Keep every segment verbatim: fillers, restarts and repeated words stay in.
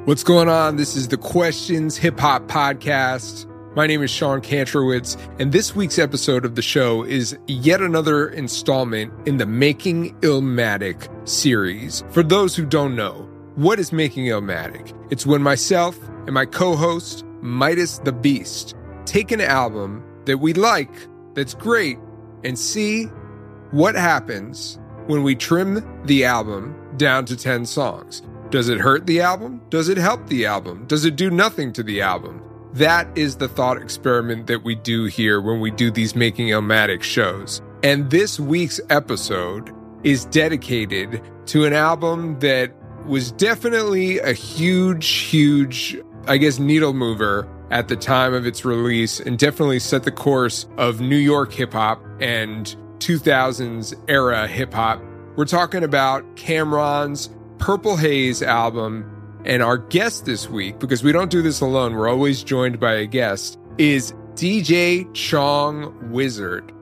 What's going on? This is the Questions Hip Hop Podcast. My name is Sean Kantrowitz, and this week's episode of the show is yet another installment in the Making Illmatic series. For those who don't know, what is Making Illmatic? It's when myself and my co-host, Midas the Beast, take an album that we like, that's great, and see what happens when we trim the album down to ten songs. Does it hurt the album? Does it help the album? Does it do nothing to the album? That is the thought experiment that we do here when we do these Making Illmatic shows. And this week's episode is dedicated to an album that was definitely a huge, huge, I guess, needle mover at the time of its release, and definitely set the course of New York hip-hop and two thousands era hip-hop. We're talking about Cam'ron's Purple Haze album, and our guest this week, because we don't do this alone, we're always joined by a guest, is D J Chong Wizard.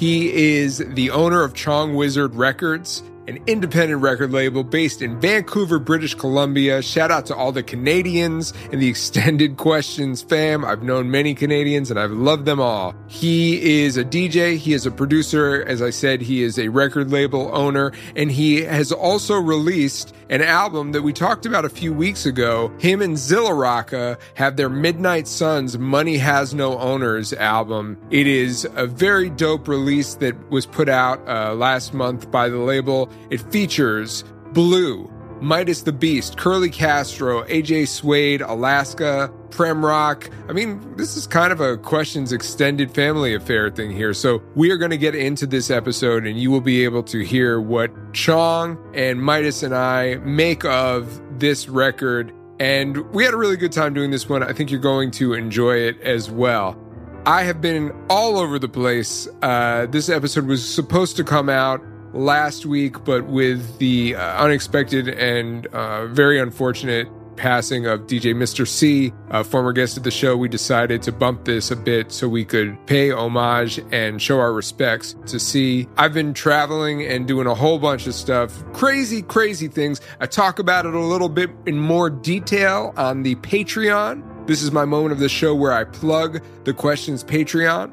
He is the owner of Chong Wizard Records, an independent record label based in Vancouver, British Columbia. Shout out to all the Canadians in the Extended Questions fam. I've known many Canadians and I've loved them all. He is a D J. He is a producer. As I said, he is a record label owner, and he has also released an album that we talked about a few weeks ago. Him and Zilla Rocca have their Midnight Suns Money Has No Owners album. It is a very dope release that was put out uh, last month by the label. It features Blue, Midas the Beast, Curly Castro, A J Suede, Alaska, Prem Rock. I mean, this is kind of a Questions extended family affair thing here. So we are going to get into this episode, and you will be able to hear what Chong and Midas and I make of this record. And we had a really good time doing this one. I think you're going to enjoy it as well. I have been all over the place. Uh, this episode was supposed to come out last week, but with the uh, unexpected and uh, very unfortunate passing of D J Mister C, a former guest of the show, we decided to bump this a bit so we could pay homage and show our respects to C. I've been traveling and doing a whole bunch of stuff, crazy, crazy things. I talk about it a little bit in more detail on the Patreon. This is my moment of the show where I plug the Questions Patreon.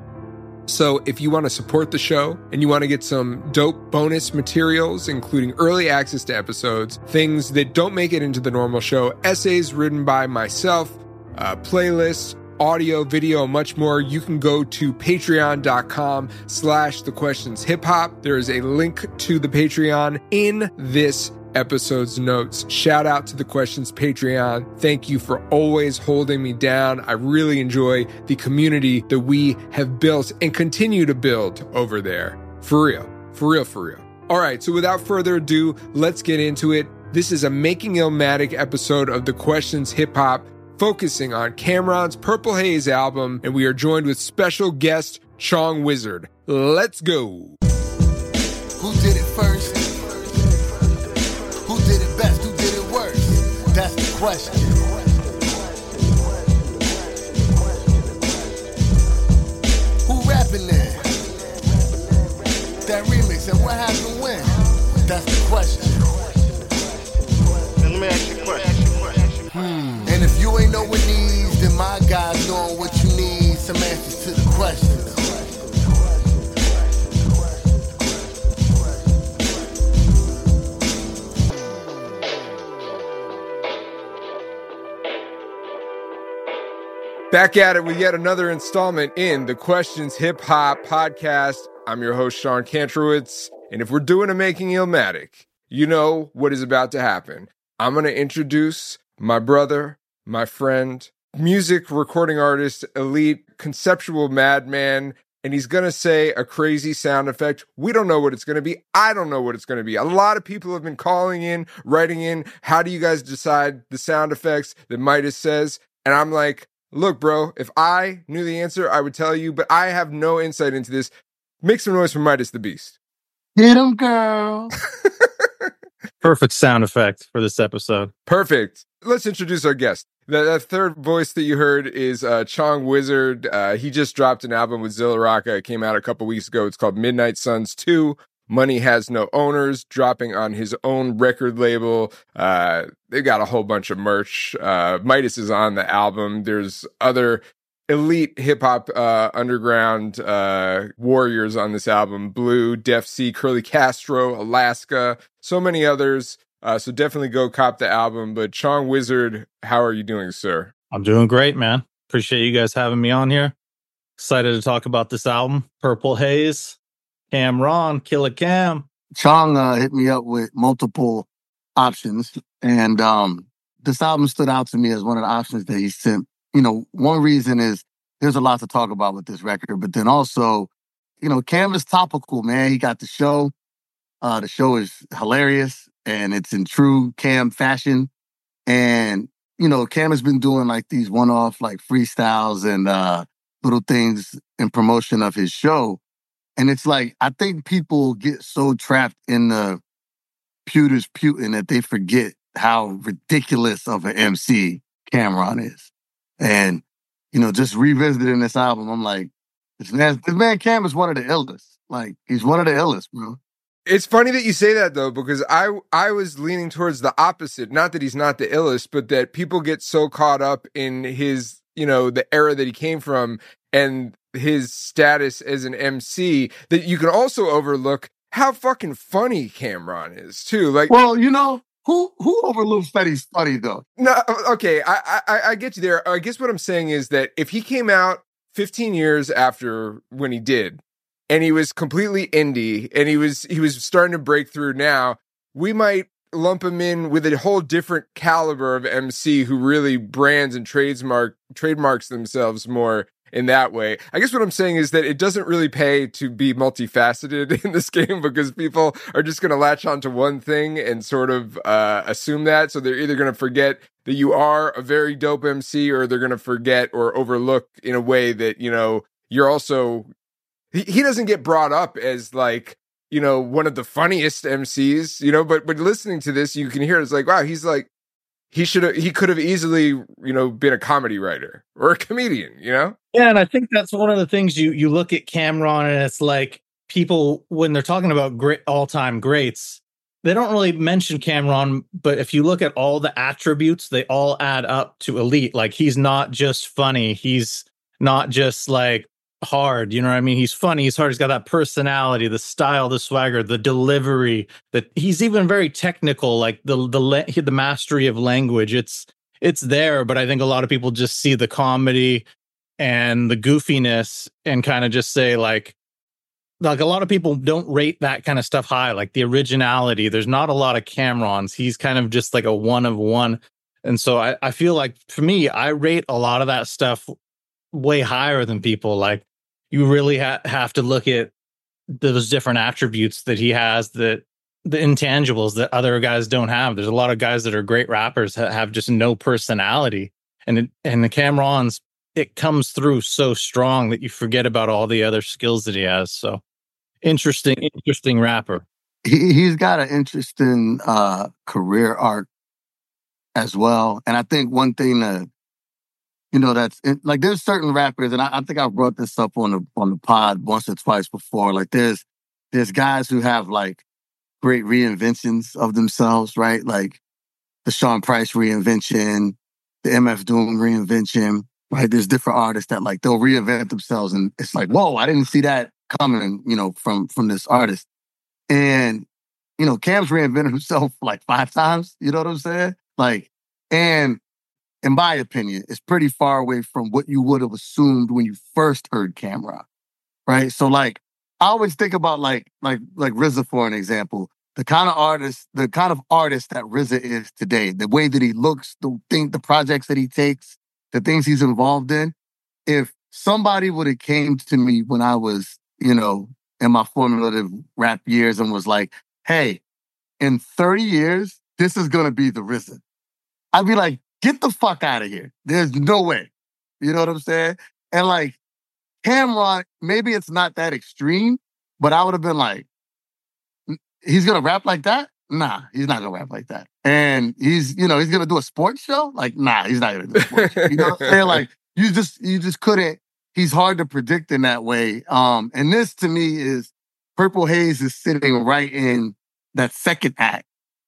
So if you want to support the show and you want to get some dope bonus materials, including early access to episodes, things that don't make it into the normal show, essays written by myself, uh, playlists, audio, video, much more, you can go to patreon.com slash the questions hip hop. There is a link to the Patreon in this episode's notes. Shout out to the Questions Patreon. Thank you for always holding me down. I really enjoy the community that we have built and continue to build over there. For real, for real, for real. All right, so without further ado, let's get into it. This is a Making Illmatic episode of the Questions Hip Hop, focusing on Cam'ron's Purple Haze album, and we are joined with special guest Chong Wizard. Let's go. Who did it first? Who did it best? Who did it worst? That's the question. Who rapping there? That remix, and what happened when? That's the question. And let me ask you a question. Hmm. And if you ain't knowing these, then my guys knowing what you need. Some answers to the question. Back at it with yet another installment in the Questions Hip Hop Podcast. I'm your host, Sean Kantrowitz, and if we're doing a Making Illmatic, you know what is about to happen. I'm going to introduce my brother, my friend, music recording artist, elite, conceptual madman, and he's going to say a crazy sound effect. We don't know what it's going to be. I don't know what it's going to be. A lot of people have been calling in, writing in, how do you guys decide the sound effects that Midas says? And I'm like, look, bro, if I knew the answer, I would tell you, but I have no insight into this. Make some noise for Midas the Beast. Hit him, girl. Perfect sound effect for this episode. Perfect. Let's introduce our guest. The, the third voice that you heard is uh, Chong Wizard. Uh, he just dropped an album with Zilla Rocca. It came out a couple weeks ago. It's called Midnight Suns two, Money Has No Owners, dropping on his own record label. Uh, they got a whole bunch of merch. Uh, Midas is on the album. There's other elite hip-hop uh, underground uh, warriors on this album. Blue, Def C, Curly Castro, Alaska, so many others. Uh, so definitely go cop the album. But Sean Wizard, how are you doing, sir? I'm doing great, man. Appreciate you guys having me on here. Excited to talk about this album, Purple Haze. Cam'ron, Killer Cam. Chong uh, hit me up with multiple options, and um, this album stood out to me as one of the options that he sent. You know, one reason is there's a lot to talk about with this record, but then also, you know, Cam is topical, man. He got the show. Uh, the show is hilarious, and it's in true Cam fashion. And, you know, Cam has been doing like these one-off like freestyles and uh, little things in promotion of his show. And it's like, I think people get so trapped in the Pewter's Putin that they forget how ridiculous of an M C Cam'ron is. And, you know, just revisiting this album, I'm like, this man, this man Cam is one of the illest. Like, he's one of the illest, bro. It's funny that you say that, though, because I I was leaning towards the opposite. Not that he's not the illest, but that people get so caught up in his, you know, the era that he came from and his status as an M C that you can also overlook how fucking funny Cam'ron is, too. Like, well, you know, who who overlooks that he's funny, though? No, okay, I, I I get you there. I guess what I'm saying is that if he came out fifteen years after when he did, and he was completely indie, and he was he was starting to break through now, we might lump him in with a whole different caliber of M C who really brands and trademark trademarks themselves more in that way. I guess what I'm saying is that it doesn't really pay to be multifaceted in this game because people are just going to latch onto one thing and sort of uh, assume that. So they're either going to forget that you are a very dope M C, or they're going to forget or overlook in a way that, you know, you're also... He, he doesn't get brought up as like, you know, one of the funniest M Cs, you know, but but listening to this, you can hear it's like, wow, he's like, he should have, he could have easily, you know, been a comedy writer or a comedian, you know? Yeah, and I think that's one of the things you you look at Cam'ron, and it's like people, when they're talking about great all-time greats, they don't really mention Cam'ron, but if you look at all the attributes, they all add up to elite. Like, he's not just funny, he's not just like hard, you know what I mean? He's funny, he's hard, he's got that personality, the style, the swagger, the delivery, that he's even very technical, like the the the mastery of language. It's it's there, but I think a lot of people just see the comedy and the goofiness and kind of just say like like a lot of people don't rate that kind of stuff high, like the originality. There's not a lot of Cam'rons. He's kind of just like a one of one. And so I, I feel like for me, I rate a lot of that stuff way higher than people. Like, you really ha- have to look at those different attributes that he has, that the intangibles that other guys don't have. There's a lot of guys that are great rappers that have just no personality. And it, and the Cam'ron's, it comes through so strong that you forget about all the other skills that he has. So interesting, interesting rapper. He, he's got an interesting uh, career arc as well. And I think one thing that, you know, that's it, like, there's certain rappers, and I, I think I've brought this up on the on the pod once or twice before. Like, there's there's guys who have like great reinventions of themselves, right? Like the Sean Price reinvention, the M F Doom reinvention, right? There's different artists that like they'll reinvent themselves, and it's like, whoa, I didn't see that coming, you know, from from this artist. And you know, Cam's reinvented himself like five times. You know what I'm saying? Like, and in my opinion, it's pretty far away from what you would have assumed when you first heard Cam'ron, right? So, like, I always think about like like like R Z A for an example. The kind of artist, the kind of artist that R Z A is today, the way that he looks, the thing, the projects that he takes, the things he's involved in. If somebody would have came to me when I was, you know, in my formative rap years and was like, "Hey, in thirty years, this is gonna be the R Z A," I'd be like, get the fuck out of here. There's no way. You know what I'm saying? And like, Cam'ron, maybe it's not that extreme, but I would have been like, he's going to rap like that? Nah, he's not going to rap like that. And he's, you know, he's going to do a sports show? Like, nah, he's not going to do a sports show. You know what I'm saying? Like, you just, you just couldn't, he's hard to predict in that way. Um, and this to me is Purple Haze is sitting right in that second act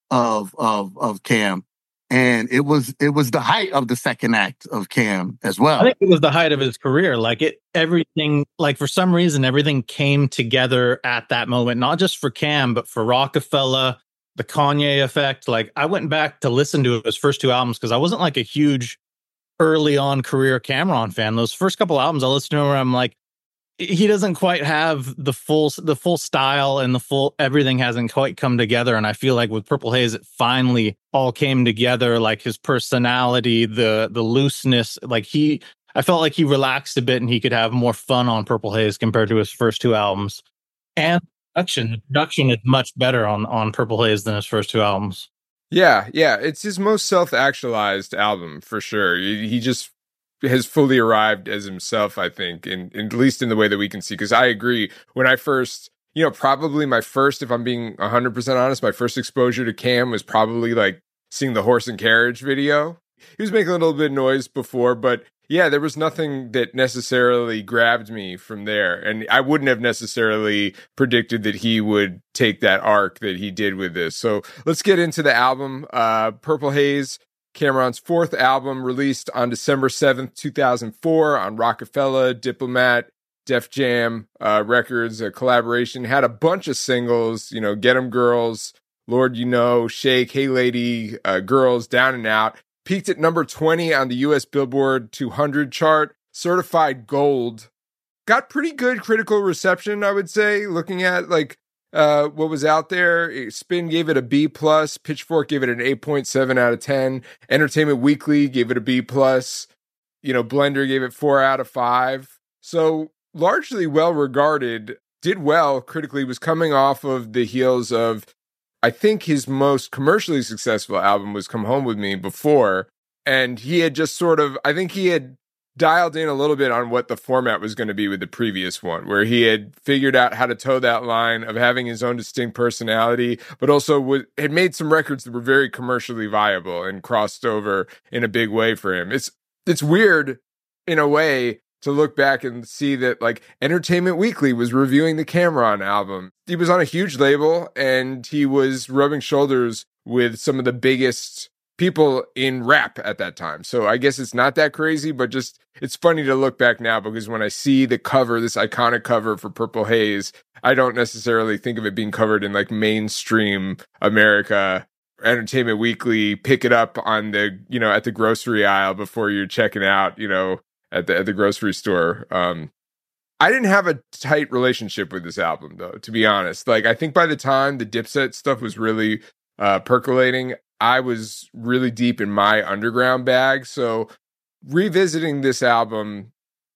of of of Cam. And it was it was the height of the second act of Cam as well. I think it was the height of his career. Like it, everything, like for some reason, everything came together at that moment, not just for Cam, but for Rockefeller, the Kanye effect. Like I went back to listen to his first two albums because I wasn't like a huge early on career Cameron fan. Those first couple albums I listened to where I'm like, he doesn't quite have the full the full style and the full everything hasn't quite come together. And I feel like with Purple Haze, it finally all came together. Like his personality, the the looseness, like he, I felt like he relaxed a bit and he could have more fun on Purple Haze compared to his first two albums. And production, the production is much better on on Purple Haze than his first two albums. Yeah, yeah, it's his most self-actualized album for sure. He, he just has fully arrived as himself, I think, in, in at least in the way that we can see. Because I agree, when I first, you know, probably my first, if I'm being one hundred percent honest, my first exposure to Cam was probably like seeing the Horse and Carriage video. He was making a little bit of noise before, but yeah, there was nothing that necessarily grabbed me from there. And I wouldn't have necessarily predicted that he would take that arc that he did with this. So let's get into the album. Uh, Purple Haze, Cam'ron's fourth album, released on December seventh, two thousand four on Rockefeller, Diplomat, Def Jam uh, Records, a collaboration. Had a bunch of singles, you know, Get 'Em Girls, Lord You Know, Shake, Hey Lady, uh, Girls, Down and Out. Peaked at number twenty on the U S Billboard two hundred chart, certified gold. Got pretty good critical reception, I would say, looking at like Uh, what was out there. Spin gave it a B plus. Pitchfork gave it an eight point seven out of ten. Entertainment Weekly gave it a B plus. You know, Blender gave it four out of five. So largely well regarded. Did well critically. Was coming off of the heels of, I think his most commercially successful album was Come Home With Me before, and he had just sort of, I think he had dialed in a little bit on what the format was going to be with the previous one, where he had figured out how to toe that line of having his own distinct personality, but also w- had made some records that were very commercially viable and crossed over in a big way for him. It's it's weird in a way to look back and see that like Entertainment Weekly was reviewing the Cam'ron album. He was on a huge label and he was rubbing shoulders with some of the biggest people in rap at that time. So I guess it's not that crazy, but just it's funny to look back now because when I see the cover, this iconic cover for Purple Haze, I don't necessarily think of it being covered in like mainstream America. Entertainment Weekly, pick it up on the, you know, at the grocery aisle before you're checking out, you know, at the at the grocery store. Um, I didn't have a tight relationship with this album though, to be honest. Like I think by the time the Dipset stuff was really uh, percolating, I was really deep in my underground bag. So revisiting this album,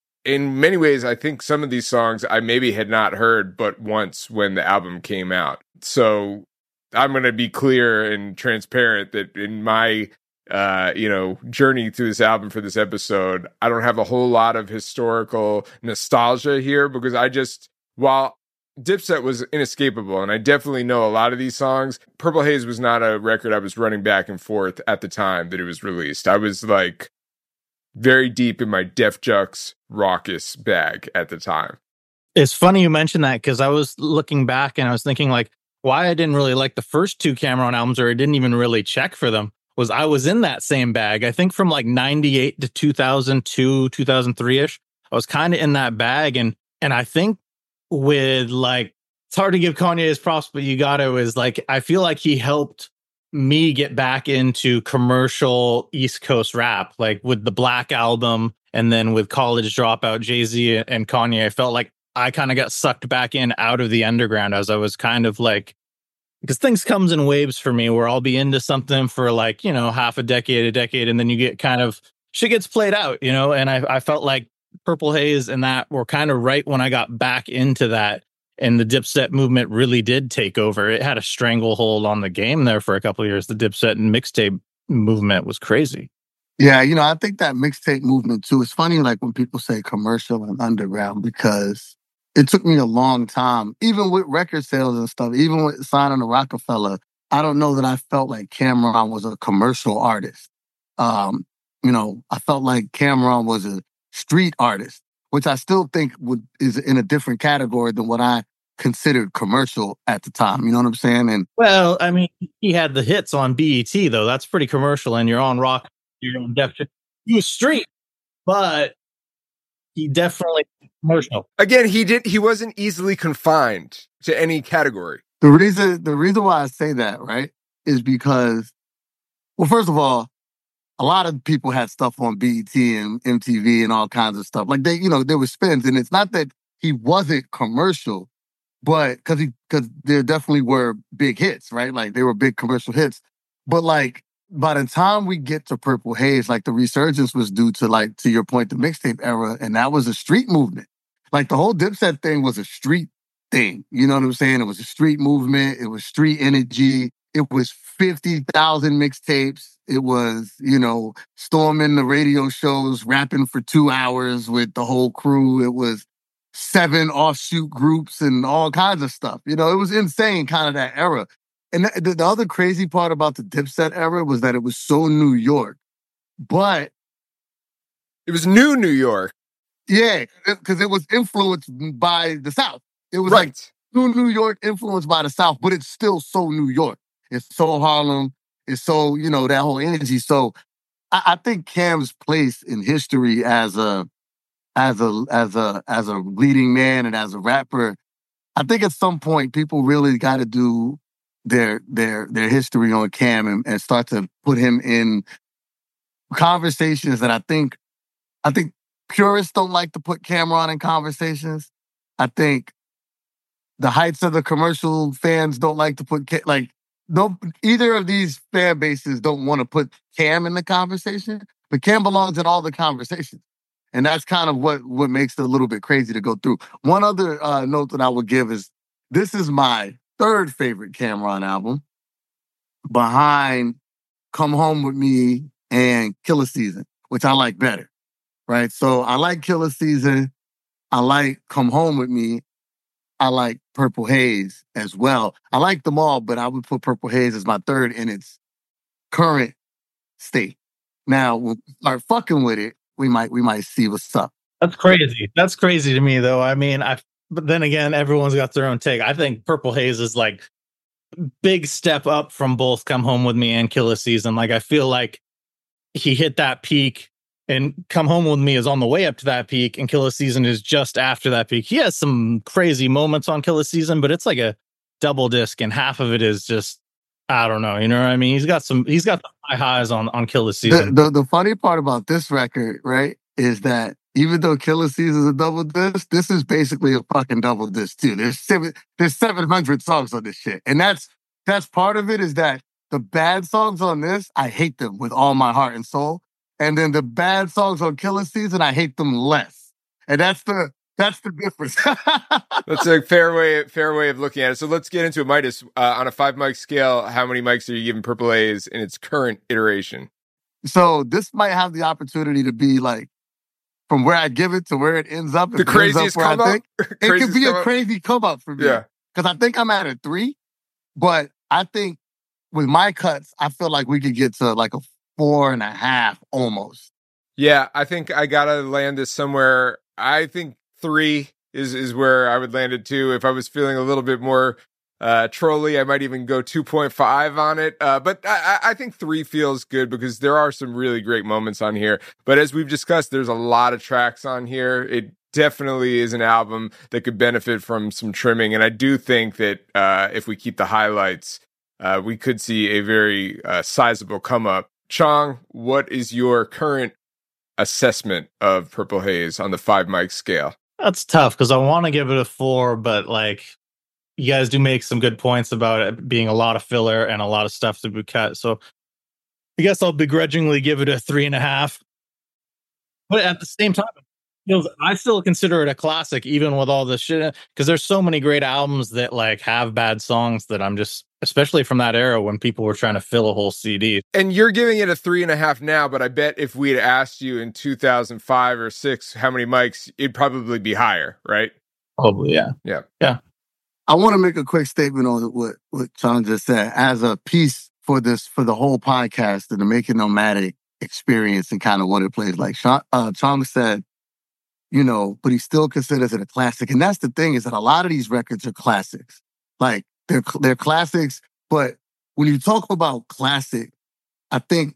in many ways, I think some of these songs I maybe had not heard but once when the album came out. So I'm going to be clear and transparent that in my, uh, you know, journey through this album for this episode, I don't have a whole lot of historical nostalgia here because I just, while Dipset was inescapable, and I definitely know a lot of these songs, Purple Haze was not a record I was running back and forth at the time that it was released. I was like very deep in my Def Jux raucous bag at the time. It's funny you mentioned that because I was looking back and I was thinking like why I didn't really like the first two Cam'ron albums, or I didn't even really check for them, was I was in that same bag. I think from like ninety-eight to two thousand two, two thousand three-ish, I was kind of in that bag. And and I think with like, it's hard to give Kanye his props, but you got to, is like, I feel like he helped me get back into commercial East Coast rap, like with the Black album and then with College Dropout, Jay-Z and Kanye. I felt like I kind of got sucked back in out of the underground as I was kind of like, because things comes in waves for me where I'll be into something for like, you know, half a decade, a decade, and then you get kind of, shit gets played out, you know, and I, I felt like Purple Haze and that were kind of right when I got back into that, and the Dipset movement really did take over. It had a stranglehold on the game there for a couple of years. The Dipset and mixtape movement was crazy. Yeah, you know, I think that mixtape movement too. It's funny, like when people say commercial and underground, because it took me a long time, even with record sales and stuff, even with signing to Rockefeller. I don't know that I felt like Cam'ron was a commercial artist. Um, you know, I felt like Cam'ron was a street artist, which I still think would is in a different category than what I considered commercial at the time. You know what I'm saying? And Well, I mean, he had the hits on B E T though. That's pretty commercial, and you're on rock, you're on Def Jam. He was street, but he definitely commercial. Again, he did. He wasn't easily confined to any category. the reason the reason why I say that, right, is because, well, first of all, a lot of people had stuff on B E T and M T V and all kinds of stuff. Like they, you know, there were spins, and it's not that he wasn't commercial, but because he because there definitely were big hits, right? Like they were big commercial hits. But like by the time we get to Purple Haze, like the resurgence was due to, like, to your point, the mixtape era, and that was a street movement. Like the whole Dipset thing was a street thing. You know what I'm saying? It was a street movement. It was street energy. It was fifty thousand mixtapes. It was, you know, storming the radio shows, rapping for two hours with the whole crew. It was seven offshoot groups and all kinds of stuff. You know, it was insane, kind of that era. And the, the other crazy part about the Dipset era was that it was so New York. But It was new New York. yeah, because it was influenced by the South. It was Right. like new New York influenced by the South, but it's still so New York. It's so Harlem. It's so, you know, that whole energy. So I, I think Cam's place in history as a as a as a as a leading man and as a rapper, I think at some point people really got to do their their their history on Cam and, and start to put him in conversations that I think I think purists don't like to put Cameron in conversations. I think the heights of the commercial fans don't like to put Ca- like no either of these fan bases don't want to put Cam in the conversation, but Cam belongs in all the conversations. And that's kind of what, what makes it a little bit crazy to go through. One other uh, note that I would give is this is my third favorite Cameron album behind Come Home With Me and Killer Season, which I like better, right? So I like Killer Season. I like Come Home With Me. I like Purple Haze as well. I like them all, but I would put Purple Haze as my third in its current state. Now, when we start fucking with it, we might we might see what's up. That's crazy. That's crazy to me, though. I mean, I. But then again, everyone's got their own take. I think Purple Haze is like big step up from both Come Home With Me and Killer Season. Like I feel like he hit that peak, and Come Home With Me is on the way up to that peak, and Killer Season is just after that peak. He has some crazy moments on Killer Season, but it's like a double disc, and half of it is just I don't know. You know what I mean? He's got some. He's got the high highs on on Killer Season. The, the the funny part about this record, right, is that even though Killer Season is a double disc, this is basically a fucking double disc too. There's seven there's seven hundred songs on this shit, and that's that's part of it. Is that the bad songs on this, I hate them with all my heart and soul, and then the bad songs on Killer Season, I hate them less, and that's the that's the difference. That's a fair way fair way of looking at it. So let's get into it. Midas, uh, on a five mic scale, how many mics are you giving Purple Haze in its current iteration? So this might have the opportunity to be like from where I give it to where it ends up. The craziest come up? It could be a crazy come up for me. Yeah. Because I think I'm at a three, but I think with my cuts, I feel like we could get to like a four and a half almost. Yeah, I think I gotta land this somewhere. I think three is is where I would land it too. If I was feeling a little bit more uh, trolly, I might even go two point five on it. Uh, but I, I think three feels good because there are some really great moments on here. But as we've discussed, there's a lot of tracks on here. It definitely is an album that could benefit from some trimming. And I do think that uh, if we keep the highlights, uh, we could see a very uh, sizable come up. Chong, what is your current assessment of Purple Haze on the five mic scale? That's tough because I want to give it a four, but like you guys do make some good points about it being a lot of filler and a lot of stuff to be cut. So I guess I'll begrudgingly give it a three and a half. But at the same time, it feels, I still consider it a classic, even with all this shit, because there's so many great albums that like have bad songs that I'm just, especially from that era when people were trying to fill a whole C D. And you're giving it a three and a half now, but I bet if we'd asked you in two thousand five or six how many mics, it'd probably be higher, right? Probably, yeah. Yeah. Yeah. I want to make a quick statement on what, what Chong just said. As a piece for this, for the whole podcast and the Making Nomadic experience and kind of what it plays like. Chong, uh, Chong said, you know, but he still considers it a classic. And that's the thing, is that a lot of these records are classics. Like, they're they're classics, but when you talk about classic, I think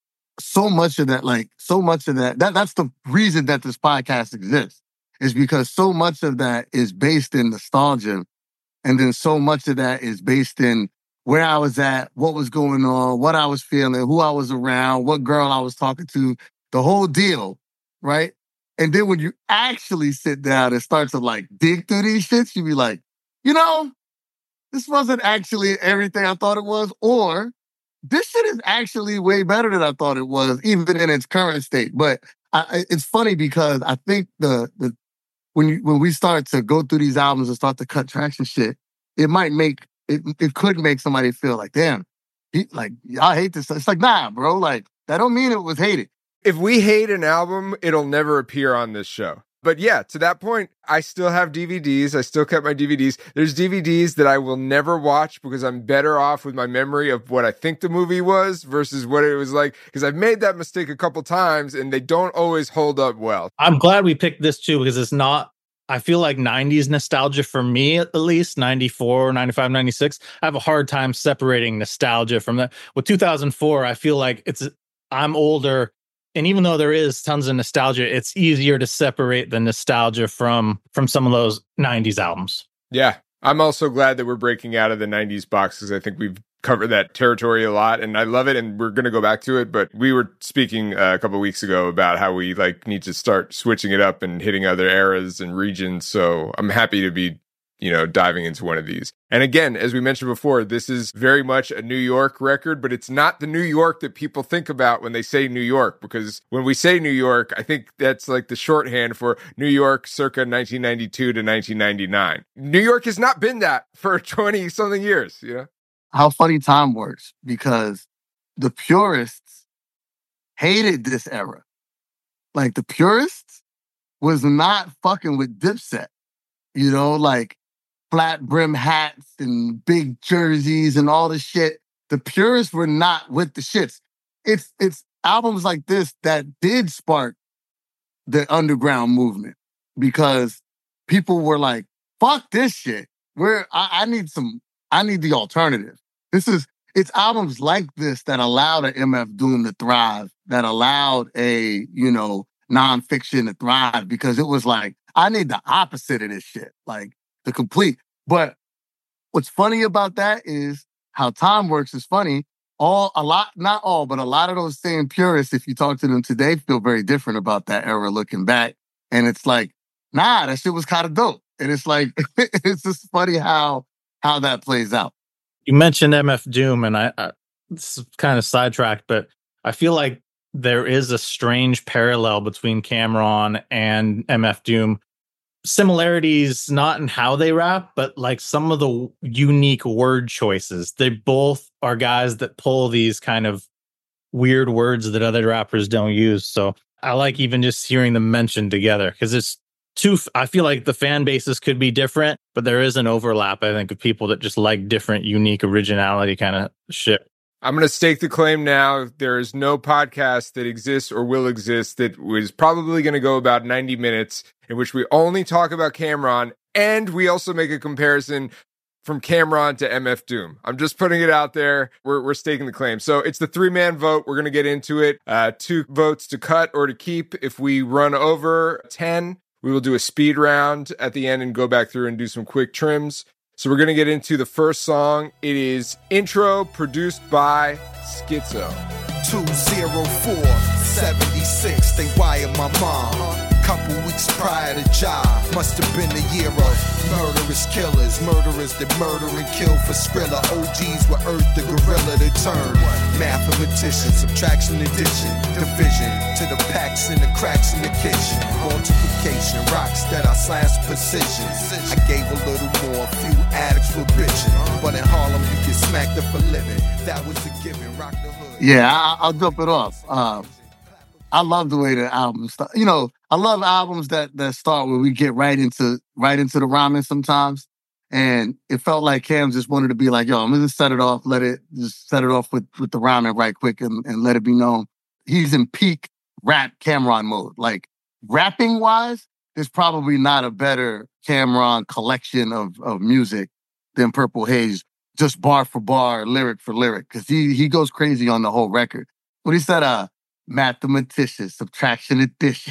so much of that, like, so much of that, that that's the reason that this podcast exists, is because so much of that is based in nostalgia. And then so much of that is based in where I was at, what was going on, what I was feeling, who I was around, what girl I was talking to, the whole deal, right? And then when you actually sit down and start to, like, dig through these shits, you be like, you know, this wasn't actually everything I thought it was, or this shit is actually way better than I thought it was, even in its current state. But I, it's funny because I think the the when you, when we start to go through these albums and start to cut tracks and shit, it might make it it could make somebody feel like, damn, he, like, I hate this. It's like, nah, bro, like, that don't mean it was hated. If we hate an album, it'll never appear on this show. But yeah, to that point, I still have D V Ds. I still kept my D V Ds. There's D V Ds that I will never watch because I'm better off with my memory of what I think the movie was versus what it was like. Because I've made that mistake a couple times and they don't always hold up well. I'm glad we picked this too, because it's not, I feel like nineties nostalgia for me, at least ninety-four, ninety-five, ninety-six. I have a hard time separating nostalgia from that. With two thousand four, I feel like it's, I'm older. And even though there is tons of nostalgia, it's easier to separate the nostalgia from from some of those nineties albums. Yeah, I'm also glad that we're breaking out of the nineties box because I think we've covered that territory a lot, and I love it, and we're going to go back to it. But we were speaking uh, a couple of weeks ago about how we like need to start switching it up and hitting other eras and regions. So I'm happy to be, you know, diving into one of these. And again, as we mentioned before, this is very much a New York record, but it's not the New York that people think about when they say New York, because when we say New York, I think that's like the shorthand for New York circa nineteen ninety-two to nineteen ninety-nine. New York has not been that for twenty something years, you know? How funny time works, because the purists hated this era. Like, the purists was not fucking with Dipset, you know, like, flat brim hats and big jerseys and all the shit. The purists were not with the shits. It's it's albums like this that did spark the underground movement, because people were like, fuck this shit. We're I, I need some I need the alternative. This is it's albums like this that allowed a M F Doom to thrive, that allowed a, you know, nonfiction to thrive, because it was like, I need the opposite of this shit. Like, the complete. But what's funny about that is how time works is funny. All, a lot, not all, but a lot of those same purists, if you talk to them today, feel very different about that era looking back. And it's like, nah, that shit was kind of dope. And it's like, it's just funny how, how that plays out. You mentioned M F Doom, and I, I this is kind of sidetracked, but I feel like there is a strange parallel between Cam'ron and M F Doom. Similarities not in how they rap, but like some of the unique word choices. They both are guys that pull these kind of weird words that other rappers don't use. So I like even just hearing them mentioned together, because it's two. I feel like the fan bases could be different, but there is an overlap, I think, of people that just like different, unique originality kind of shit. I'm going to stake the claim now. There is no podcast that exists or will exist that was probably going to go about ninety minutes in which we only talk about Cam'ron, and we also make a comparison from Cam'ron to M F Doom. I'm just putting it out there. We're we're staking the claim. So it's the three-man vote. We're going to get into it. Uh, two votes to cut or to keep. If we run over ten, we will do a speed round at the end and go back through and do some quick trims. So we're going to get into the first song. It is Intro, produced by Schizo. two zero four seventy-six, they wired my mom. Couple weeks prior to job, must have been a year of murderous killers, murderers that murder and kill for Skrilla. O Gs were Earth the gorilla to turn. Mathematician, subtraction, addition, division to the packs and the cracks in the kitchen. Multiplication, rocks that I slash precision. I gave a little more, a few addicts were bitching. But in Harlem, you get smacked up for living. That was a given. Rock the hood. Yeah, I, I'll dump it off. Um, I love the way the album start. You know, I love albums that that start where we get right into right into the rhyming sometimes. And it felt like Cam just wanted to be like, yo, I'm gonna just set it off, let it just set it off with, with the rhyming right quick and, and let it be known. He's in peak rap Cam'ron mode. Like, rapping wise, there's probably not a better Cam'ron collection of, of music than Purple Haze, just bar for bar, lyric for lyric, because he he goes crazy on the whole record. When he said, uh, mathematician, subtraction, addition.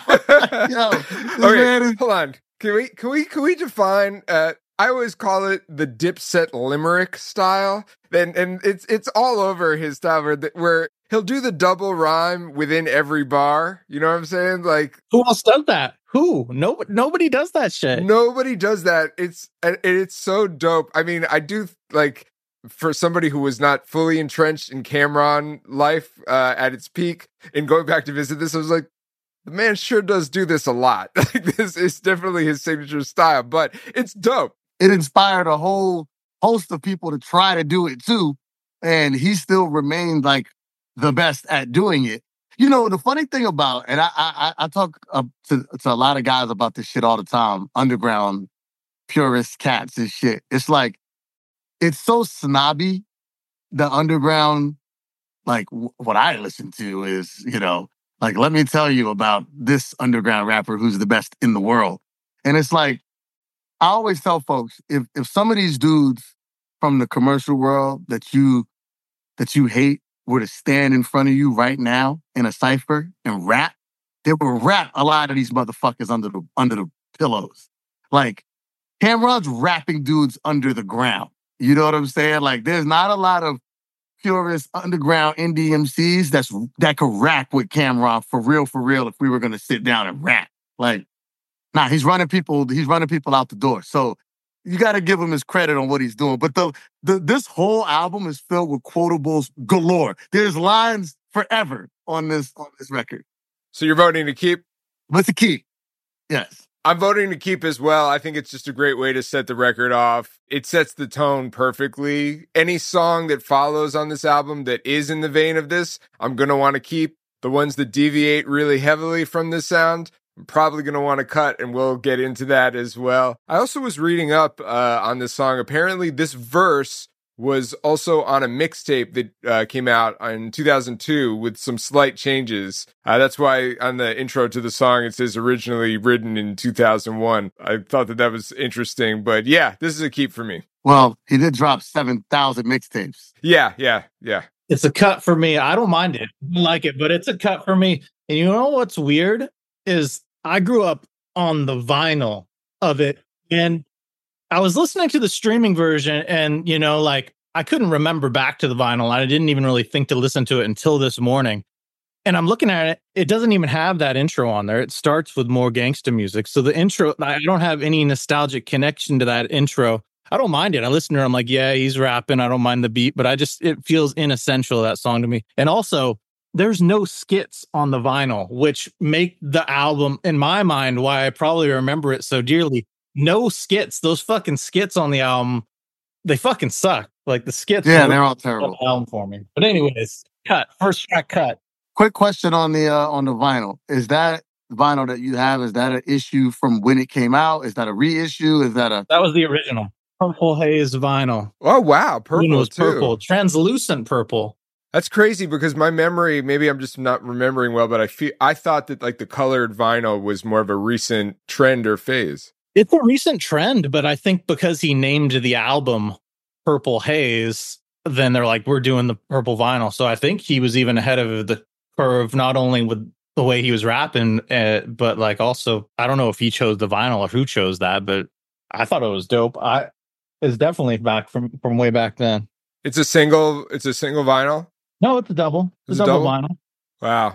Yo, okay, is- hold on. Can we can we can we define? Uh, I always call it the Dipset limerick style, and and it's it's all over his style where, the, where he'll do the double rhyme within every bar. You know what I'm saying? Like, who else does that? Who? No, nobody does that shit. Nobody does that. It's it's so dope. I mean, I do like for somebody who was not fully entrenched in Cam'ron life uh, at its peak, and going back to visit this, I was like, the man sure does do this a lot. Like, this is definitely his signature style, but it's dope. It inspired a whole host of people to try to do it too, and he still remained like the best at doing it. You know, the funny thing about, and I I, I talk uh, to, to a lot of guys about this shit all the time, underground purist cats and shit. It's like, it's so snobby, the underground, like w- what I listen to is, you know, like, let me tell you about this underground rapper who's the best in the world. And it's like, I always tell folks, if if some of these dudes from the commercial world that you that you hate were to stand in front of you right now in a cypher and rap, they would rap a lot of these motherfuckers under the under the pillows. Like, Cam'ron's rapping dudes under the ground. You know what I'm saying? Like, there's not a lot of purist underground indie M Cs that's that could rap with Cam'ron for real, for real. If we were gonna sit down and rap, like, nah, he's running people. He's running people out the door. So you got to give him his credit on what he's doing. But the, the this whole album is filled with quotables galore. There's lines forever on this on this record. So you're voting to keep? But to keep, yes. I'm voting to keep as well. I think it's just a great way to set the record off. It sets the tone perfectly. Any song that follows on this album that is in the vein of this, I'm going to want to keep. The ones that deviate really heavily from this sound, I'm probably going to want to cut, and we'll get into that as well. I also was reading up uh, on this song. Apparently, this verse was also on a mixtape that uh, came out in two thousand two with some slight changes. Uh, that's why on the intro to the song, it says originally written in two thousand one. I thought that that was interesting, but yeah, this is a keep for me. Well, he did drop seven thousand mixtapes. Yeah, yeah, yeah. It's a cut for me. I don't mind it. I like it, but it's a cut for me. And you know what's weird is I grew up on the vinyl of it, and I was listening to the streaming version, and, you know, like, I couldn't remember back to the vinyl. I didn't even really think to listen to it until this morning. And I'm looking at it, it doesn't even have that intro on there. It starts with more gangsta music. So the intro, I don't have any nostalgic connection to that intro. I don't mind it. I listen to it, I'm like, yeah, he's rapping. I don't mind the beat, but I just, it feels inessential, that song to me. And also, there's no skits on the vinyl, which make the album, in my mind, why I probably remember it so dearly. No skits. Those fucking skits on the album, they fucking suck. Like, the skits. Yeah, they're all terrible. The album for me. But anyways, cut. First track cut. Quick question on the uh, on the vinyl. Is that vinyl that you have, is that an issue from when it came out? Is that a reissue? Is that a... That was the original. Purple Haze vinyl. Oh, wow. Purple, was too. Purple. Translucent purple. That's crazy because my memory, maybe I'm just not remembering well, but I feel I thought that like the colored vinyl was more of a recent trend or phase. It's a recent trend, but I think because he named the album Purple Haze, then they're like, we're doing the purple vinyl. So I think he was even ahead of the curve, not only with the way he was rapping, uh, but like also, I don't know if he chose the vinyl or who chose that, but I thought it was dope. I It's definitely back from, from way back then. It's a single, it's a single vinyl? No, it's a double. It's, It's a a double, double? vinyl. Wow.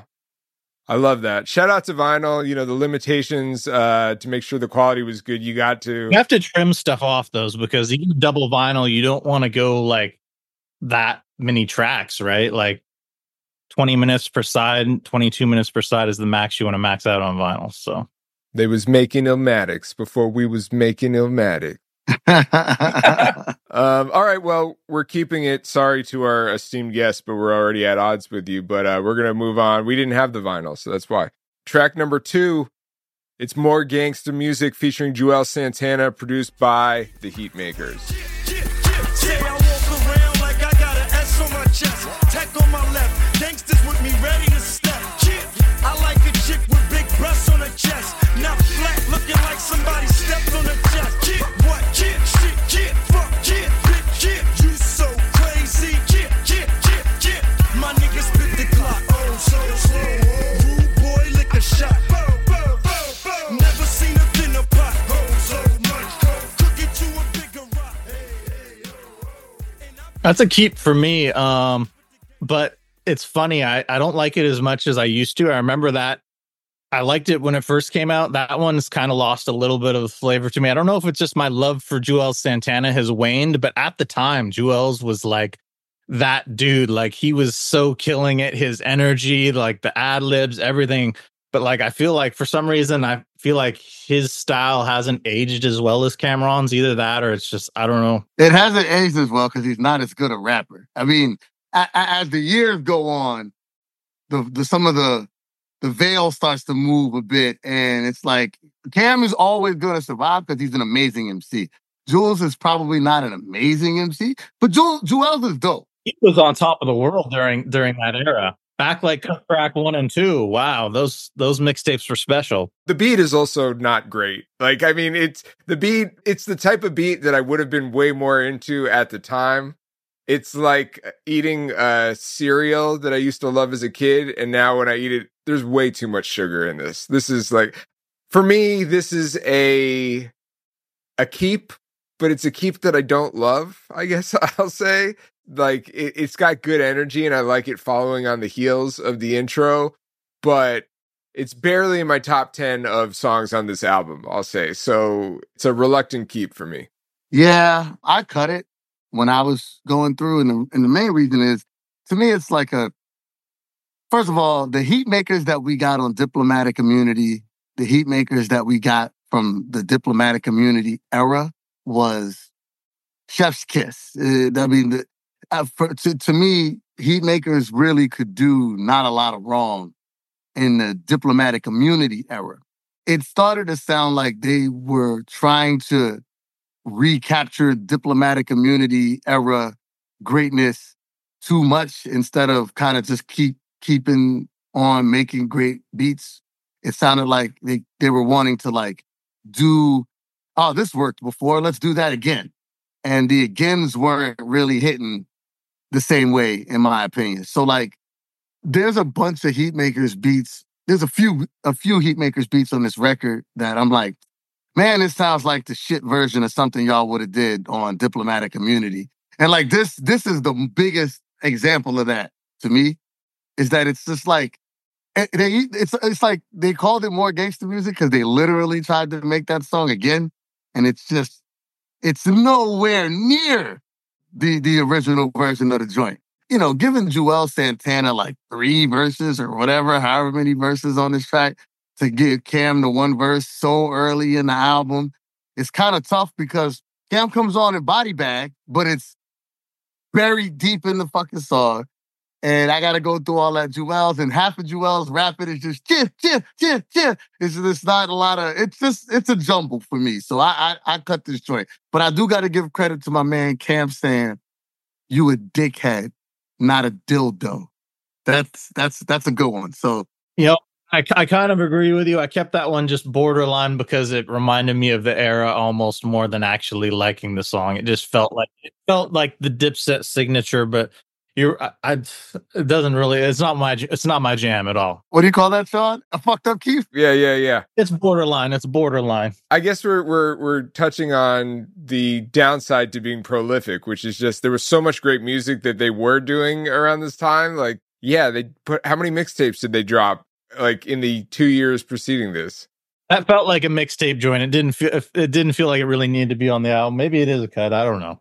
I love that. Shout out to vinyl. You know, the limitations uh, to make sure the quality was good. You got to. You have to trim stuff off those because even double vinyl, you don't want to go like that many tracks, right? Like twenty minutes per side, twenty-two minutes per side is the max you want to max out on vinyl. So they was making Illmatics before we was making Illmatic. um, all right, well, we're keeping it. Sorry to our esteemed guests, but we're already at odds with you. But uh, we're going to move on. We didn't have the vinyl, so that's why. Track number two, it's more gangsta music featuring Joel Santana, produced by the Heatmakers. Yeah, yeah, yeah. I walk around like I got an S on my chest. Tech on my left. Gangsters with me ready to step. Yeah. I like a chick with big breasts on her chest. Not flat, That's a keep for me. Um, but it's funny. I, I don't like it as much as I used to. I remember that I liked it when it first came out. That one's kind of lost a little bit of flavor to me. I don't know if it's just my love for Juelz Santana has waned, but at the time, Juelz was like that dude. Like he was so killing it. His energy, like the ad libs, everything. But like I feel like for some reason, I feel like his style hasn't aged as well as Cameron's. Either that or it's just, I don't know. It hasn't aged as well because he's not as good a rapper. I mean, a- a- as the years go on, the, the some of the the veil starts to move a bit, and it's like Cam is always going to survive because he's an amazing M C. Juelz is probably not an amazing M C, but Ju- Juelz is dope. He was on top of the world during during that era. Back like Cut Crack one and two. Wow, those those mixtapes were special. The beat is also not great. Like, I mean, it's the beat, it's the type of beat that I would have been way more into at the time. It's like eating a cereal that I used to love as a kid, and now when I eat it, there's way too much sugar in this. This is like, for me, this is a a keep, but it's a keep that I don't love, I guess I'll say. Like, it, it's got good energy, and I like it following on the heels of the intro, but it's barely in my top ten of songs on this album, I'll say. So it's a reluctant keep for me. Yeah, I cut it when I was going through, and the, and the main reason is, to me, it's like a, first of all, the heat makers that we got on Diplomatic Immunity, the heat makers that we got from the Diplomatic Immunity era was chef's kiss. Uh, I mean, the, uh, for, to, to me, heat makers really could do not a lot of wrong in the Diplomatic Immunity era. It started to sound like they were trying to recapture Diplomatic Immunity era greatness too much instead of kind of just keep keeping on making great beats. It sounded like they, they were wanting to like do, oh, this worked before, let's do that again. And the agains weren't really hitting the same way, in my opinion. So like, there's a bunch of Heatmakers beats. There's a few a few Heatmakers beats on this record that I'm like, man, this sounds like the shit version of something y'all would have did on Diplomatic Immunity. And like this, this is the biggest example of that to me, is that it's just like, it, they, it's it's like they called it more gangster music because they literally tried to make that song again. And it's just, it's nowhere near the, the original version of the joint. You know, giving Juelz Santana like three verses or whatever, however many verses on this track, to give Cam the one verse so early in the album, it's kind of tough because Cam comes on in Body Bag, but it's buried deep in the fucking song. And I got to go through all that Juelz, and half of Juelz rapping is just, yeah, yeah, yeah, yeah. It's just not a lot of, it's just, it's a jumble for me. So I, I, I cut this joint. But I do got to give credit to my man Cam saying, you a dickhead, not a dildo. That's, that's, that's a good one. So, you know, I, I kind of agree with you. I kept that one just borderline because it reminded me of the era almost more than actually liking the song. It just felt like it felt like the Dipset signature, but you're I, I it doesn't really. It's not my it's not my jam at all. What do you call that, Sean? A fucked up Keith? Yeah, yeah, yeah. It's borderline. It's borderline. I guess we're we're we're touching on the downside to being prolific, which is just there was so much great music that they were doing around this time. Like, yeah, they put how many mixtapes did they drop? Like in the two years preceding this, that felt like a mixtape joint. It didn't feel. It didn't feel like it really needed to be on the album. Maybe it is a cut. I don't know.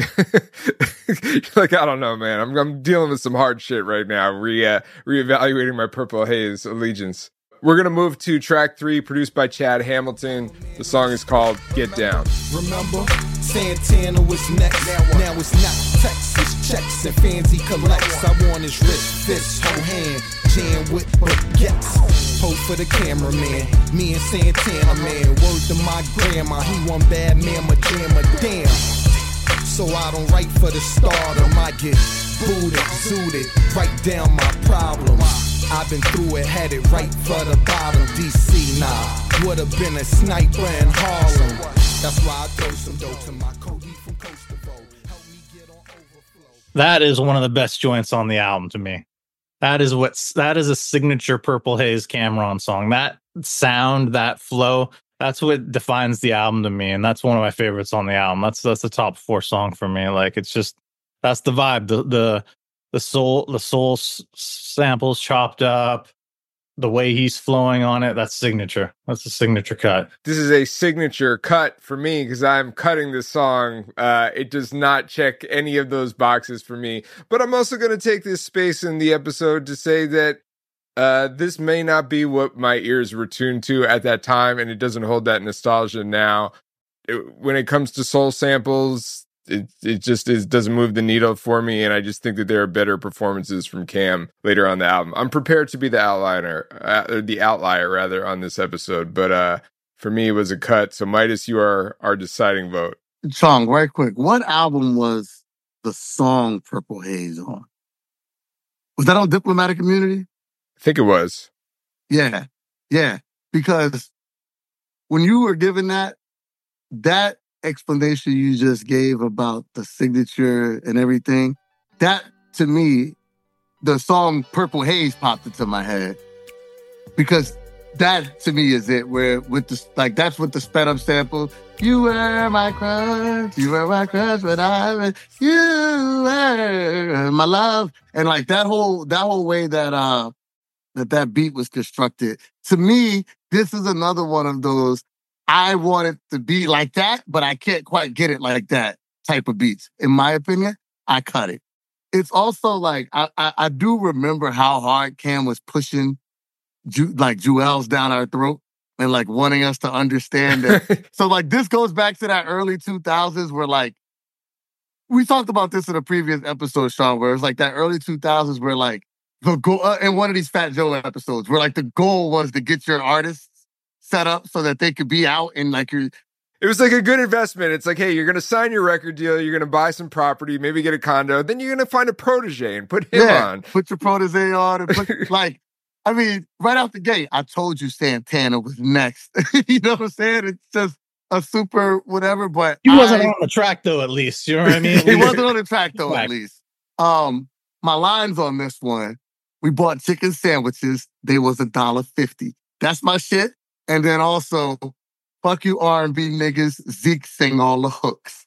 Like, I don't know, man. I'm I'm dealing with some hard shit right now. Re uh, reevaluating my Purple Haze allegiance. We're gonna move to track three, produced by Chad Hamilton. The song is called "Get Down." Remember, Santana was next. Now it's not Texas checks and fancy collects. I want his wrist, fist, whole hand, jam with baguettes. Post for the cameraman, me and Santana, man. Word to my grandma, he one bad mamma jamma, damn. So I don't write for the stardom, I get booted, zooted, write down my problems. I've been through it, had it right for the bottom. D C, nah, would've been a sniper in Harlem. That's why I throw some dope to my Cody from Coast to Vogue. Help me get on overflow. That is one of the best joints on the album to me. That is what that is a signature Purple Haze Cameron song. That sound, that flow, that's what defines the album to me, and that's one of my favorites on the album. That's that's the top four song for me. Like, it's just That's the vibe. The the the soul the soul s- samples chopped up. The way he's flowing on it, that's signature. That's a signature cut. This is a signature cut for me because I'm cutting this song. Uh, it does not check any of those boxes for me. But I'm also going to take this space in the episode to say that uh, this may not be what my ears were tuned to at that time, and it doesn't hold that nostalgia now. It, when it comes to soul samples, it it just is doesn't move the needle for me, and I just think that there are better performances from Cam later on the album. I'm prepared to be the outlier, uh, or the outlier rather, on this episode, but uh, for me, it was a cut. So Midas, you are our deciding vote. Chong, right quick. What album was the song Purple Haze on? Was that on Diplomatic Immunity? I think it was. Yeah, yeah. Because when you were given that, that explanation you just gave about the signature and everything, that to me, the song Purple Haze popped into my head. Because that to me is it, where with the, like, that's what the sped up sample, you were my crush, you were my crush, but I was, you were my love. And like that whole, that whole way that, uh, that that beat was constructed. To me, this is another one of those, I want it to be like that, but I can't quite get it like that type of beats. In my opinion, I cut it. It's also like, I I, I do remember how hard Cam was pushing Ju- like Jewels down our throat and like wanting us to understand that. So like this goes back to that early two thousands where like, we talked about this in a previous episode, Sean, where it's like that early two thousands where like the goal, uh, in one of these Fat Joe episodes, where like the goal was to get your artists set up so that they could be out and like your. It was like a good investment. It's like, hey, you're going to sign your record deal. You're going to buy some property, maybe get a condo. Then you're going to find a protege and put him yeah, on. Put your protege on. And put, like, I mean, right out the gate, I told you Santana was next. You know what I'm saying? It's just a super whatever, but He wasn't I, on the track, though, at least. You know what I mean? he wasn't on the track, though, Right. at least. Um, my lines on this one, we bought chicken sandwiches. They was a dollar fifty. That's my shit. And then also, fuck you R and B niggas, Zeke sing all the hooks.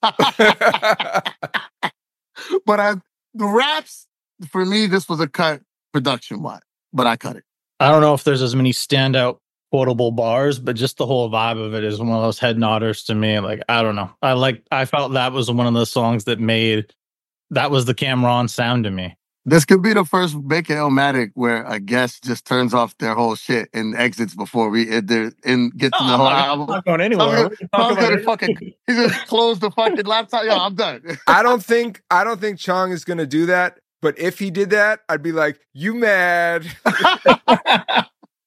But I, the raps, for me, this was a cut production-wise, but I cut it. I don't know if there's as many standout quotable bars, but just the whole vibe of it is one of those head nodders to me. Like, I don't know. I like, I felt that was one of the songs that made, that was the Cam'ron sound to me. This could be the first Make It Illmatic where a guest just turns off their whole shit and exits before we enter and get to Oh, the whole I'm album. not going anywhere. I'm What are you talking gonna about? fucking, he just closed the fucking laptop. Yo, I'm done. I don't think I don't think Chong is going to do that. But if he did that, I'd be like, you mad? I,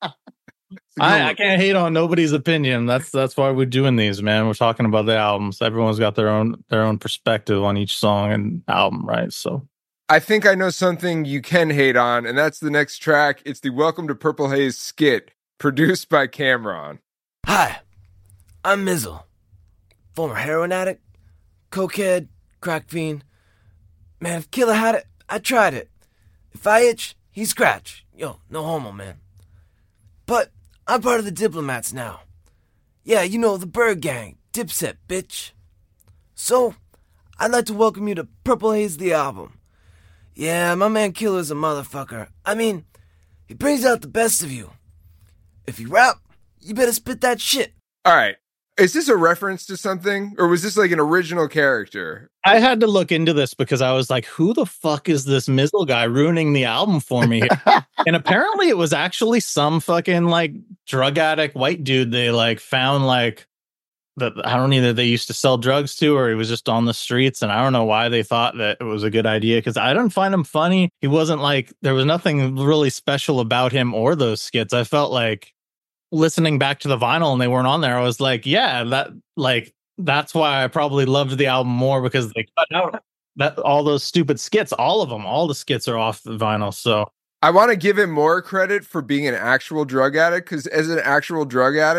I can't hate on nobody's opinion. That's that's why we're doing these, man. We're talking about the albums. Everyone's got their own their own perspective on each song and album, right? So I think I know something you can hate on, and that's the next track. It's the Welcome to Purple Haze skit, produced by Cam'ron. Hi, I'm Mizzle, former heroin addict, cokehead, crack fiend. Man, if Killer had it, I tried it. If I itch, he scratch. Yo, no homo, man. But I'm part of the Diplomats now. Yeah, you know, the Bird Gang, Dipset, bitch. So, I'd like to welcome you to Purple Haze the album. Yeah, my man Killer's a motherfucker. I mean, he brings out the best of you. If you rap, you better spit that shit. All right. Is this a reference to something? Or was this like an original character? I had to look into this because I was like, who the fuck is this Mizzle guy ruining the album for me? And apparently it was actually some fucking like drug addict white dude they like found like that I don't know either they used to sell drugs to or he was just on the streets. And I don't know why they thought that it was a good idea because I didn't find him funny. He wasn't like, there was nothing really special about him or those skits. I felt like listening back to the vinyl and they weren't on there. I was like, yeah, that like, that's why I probably loved the album more because they cut out that all those stupid skits, all of them, all the skits are off the vinyl. So I want to give him more credit for being an actual drug addict because as an actual drug addict,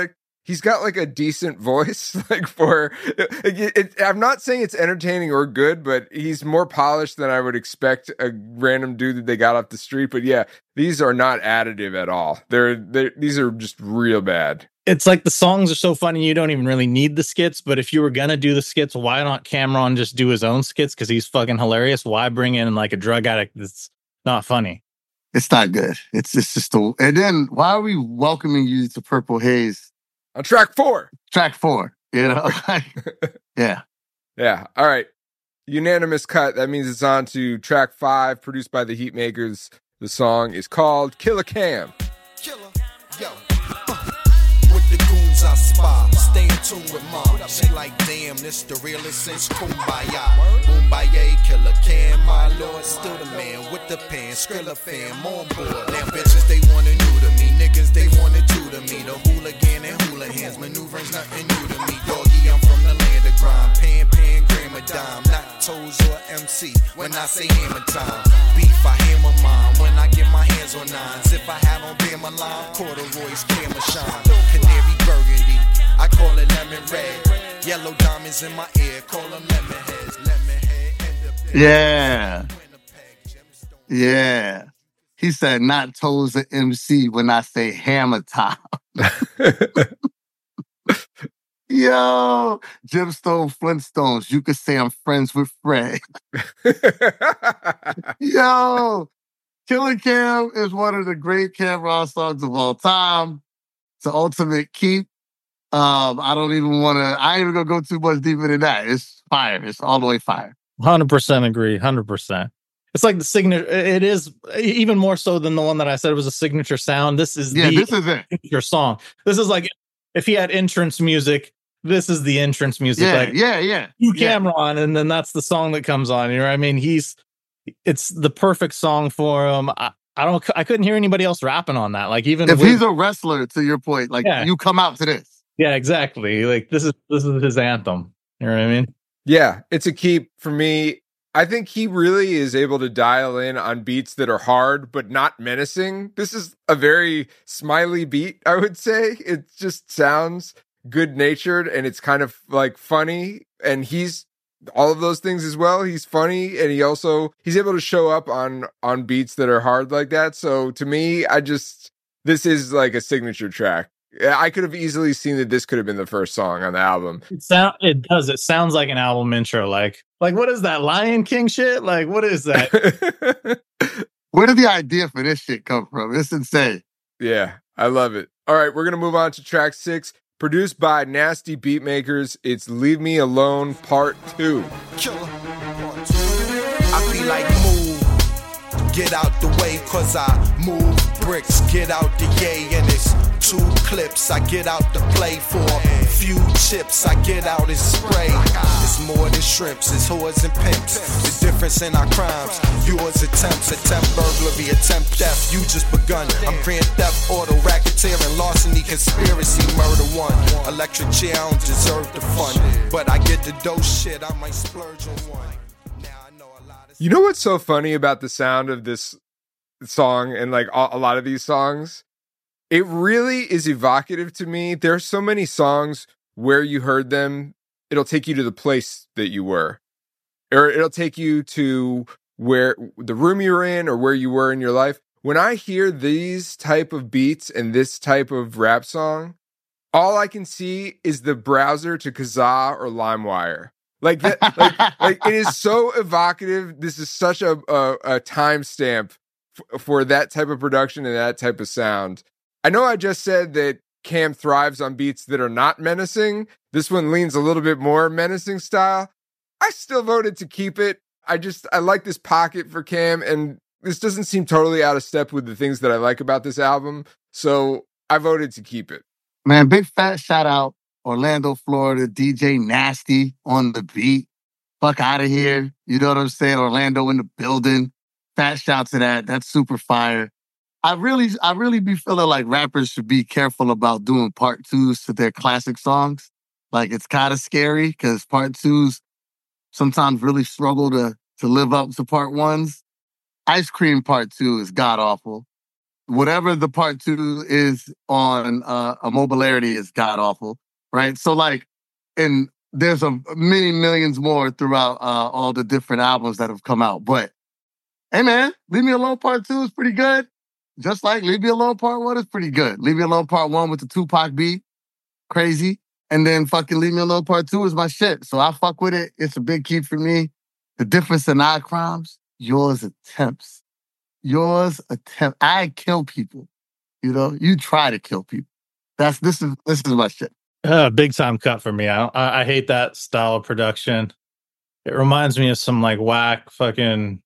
he's got like a decent voice. Like for, it, it, I'm not saying it's entertaining or good, but he's more polished than I would expect a random dude that they got off the street. But yeah, these are not additive at all. They're, they're these are just real bad. It's like the songs are so funny you don't even really need the skits, but if you were gonna do the skits, why not Cameron just do his own skits? Because he's fucking hilarious. Why bring in like a drug addict that's not funny? It's not good. It's, it's just a... And then, why are we welcoming you to Purple Haze? On track four. Track four, you know? Yeah. Yeah, all right. Unanimous cut. That means it's on to track five, produced by the Heatmakers. The song is called Killer Cam. Killer, yo. With the goons I spy, stay in tune with mom. She like, damn, this the realest since Kumbaya. Kumbaya, Killer Cam, my lord, still the man with the pen, Skrilla fam on board. Damn bitches, they wanna new to me, niggas, they wanna do to me. The hooligan and hula hands, maneuvering's nothing new to me. Doggy, I'm from the land of crime, pan, pan, gram a dime, not toes or M C. When I say hammer time, beef I hammer mine. When I get my hands on nines, if I have on Bama line, corduroys, camera shine, canary burgundy, I call it lemon red. Yellow diamonds in my ear, call them lemon heads. Lemon head and the Yeah. Yeah. He said, not toes or M C when I say hammer time. Yo, Gemstone Flintstones. You could say I'm friends with Fred. Yo, Killer Cam is one of the great Cameron songs of all time. It's the ultimate keep. Um, I don't even want to, I ain't even going to go too much deeper than that. It's fire. It's all the way fire. one hundred percent agree. one hundred percent. It's like the signature. It is even more so than the one that I said was a signature sound. This is Yeah, the this is it. signature song. This is like if he had entrance music, this is the entrance music. Yeah, like, yeah, yeah. you yeah. Cameron, and then that's the song that comes on. You know what I mean? He's it's the perfect song for him. I, I don't. I couldn't hear anybody else rapping on that. Like even If with, he's a wrestler, to your point, like Yeah. you come out to this. yeah, exactly. Like this is this is his anthem. You know what I mean? Yeah, it's a keep for me. I think he really is able to dial in on beats that are hard but not menacing. This is a very smiley beat, I would say. It just sounds good-natured and it's kind of like funny, and he's all of those things as well. He's funny, and he also he's able to show up on on beats that are hard like that. So to me, I just this is like a signature track. I could have easily seen that this could have been the first song on the album. It sound it does. It sounds like an album intro. Like like what is that Lion King shit? Like what is that? Where did the idea for this shit come from? It's insane. Yeah, I love it. All right, we're going to move on to track six, produced by Nasty Beatmakers. It's Leave Me Alone Part two. Killer. I be like, move, get out the way, cause I move bricks, get out the yay, and it's two clips, I get out to play for a few chips, I get out and spray. It's more than shrimps, it's whores and pimps. The difference in our crimes, yours attempts, attempt burglary, attempt theft, you just begun. I'm grand theft, auto, racketeering, larceny, conspiracy, murder one. Electric chair, I don't deserve the fun, but I get the dope shit, I might splurge on one. Now I know a lot of You know what's so funny about the sound of this song and like a, a lot of these songs? It really is evocative to me. There's so many songs where you heard them, it'll take you to the place that you were, or it'll take you to where the room you were in or where you were in your life. When I hear these type of beats and this type of rap song, all I can see is the browser to Kazaa or LimeWire. Like, that, like, like it is so evocative. This is such a a, a timestamp f- for that type of production and that type of sound. I know I just said that Cam thrives on beats that are not menacing. This one leans a little bit more menacing style. I still voted to keep it. I just, I like this pocket for Cam, and this doesn't seem totally out of step with the things that I like about this album. So I voted to keep it. Man, big fat shout out, Orlando, Florida, D J Nasty on the beat. Fuck out of here. You know what I'm saying? Orlando in the building. Fat shout to that. That's super fire. I really, I really be feeling like rappers should be careful about doing part twos to their classic songs. Like, it's kind of scary because part twos sometimes really struggle to, to live up to part ones. Ice Cream Part two is god awful. whatever the part two is on uh, a mobilarity is god awful, right? So like, and there's a many millions more throughout uh, all the different albums that have come out. But hey man, Leave Me Alone Part Two is pretty good. Just like Leave Me Alone Part One is pretty good. Leave Me Alone Part One with the Tupac beat, crazy. And then fucking Leave Me Alone Part Two is my shit. So I fuck with it. It's a big keep for me. The difference in our crimes, yours attempts. Yours attempt. I kill people. You know, you try to kill people. That's this is this is my shit. Uh, big time cut for me. I, don't, I I hate that style of production. It reminds me of some like whack fucking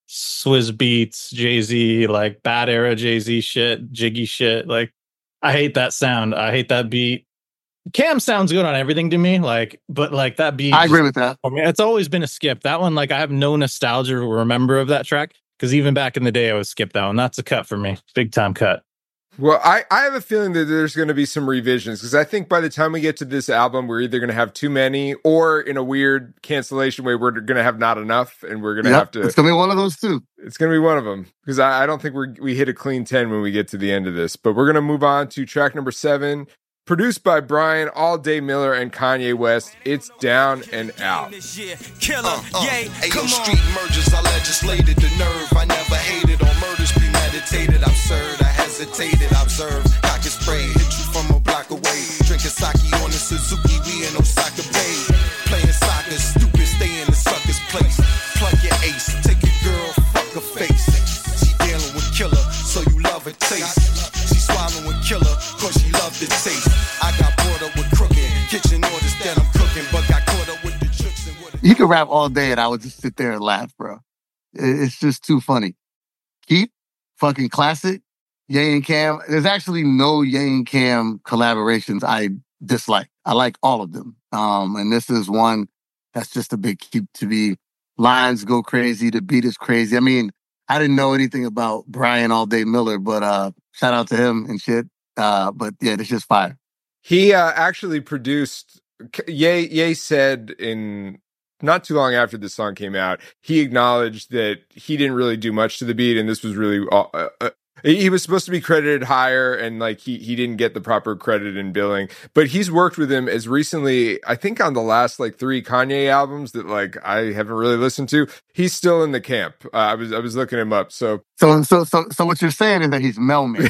Swizz Beats, Jay-Z, like bad era Jay-Z shit, jiggy shit. Like I hate that sound. I hate that beat. Cam sounds good on everything to me, like, but like that beat. I agree with that. I mean, it's always been a skip. That one, like, I have no nostalgia to remember of that track because even back in the day, I would skip that one. That's a cut for me, big time cut. Well, I, I have a feeling that there's going to be some revisions because I think by the time we get to this album, we're either going to have too many or in a weird cancellation way, we're going to have not enough and we're going to Yep, have to. It's going to be one of those two. It's going to be one of them because I, I don't think we we hit a clean ten when we get to the end of this. But we're going to move on to track number seven, produced by Brian All Day Miller and Kanye West. It's Down and Out. Killer, Uh, uh, yay, Ayo, come on. street mergers, I legislated the nerve. I never hated on murders premeditated. Absurd, I hesitated, observed. Cock and spray, hit you from a block away. Drinking sake on the Suzuki, we in Osaka Bay. Playing soccer, stupid, stay in the sucker's place. Plug your ace, take your girl, fuck her face. She dealing with killer, so you love her taste. She swallowing killer, cause she love the taste. I got brought up with crooked kitchen orders that I'm cooking, but got caught up with the tricks and what. He could rap all day and I would just sit there and laugh, bro. It- It's just too funny. Keep, fucking classic. Ye and Cam. There's actually no Ye and Cam collaborations I dislike. I like all of them. Um, and this is one that's just a big keep to be. Lines go crazy. The beat is crazy. I mean, I didn't know anything about Brian All Day Miller, but uh, shout out to him and shit. Uh, but yeah, it's just fire. He uh, actually produced. Ye Ye said in not too long after this song came out, he acknowledged that he didn't really do much to the beat, and this was really. Uh, uh, he was supposed to be credited higher, and like he he didn't get the proper credit in billing. But he's worked with him as recently, I think, on the last like three Kanye albums that like I haven't really listened to. He's still in the camp. Uh, I was I was looking him up. So So, so, so, so what you're saying is that he's Melman.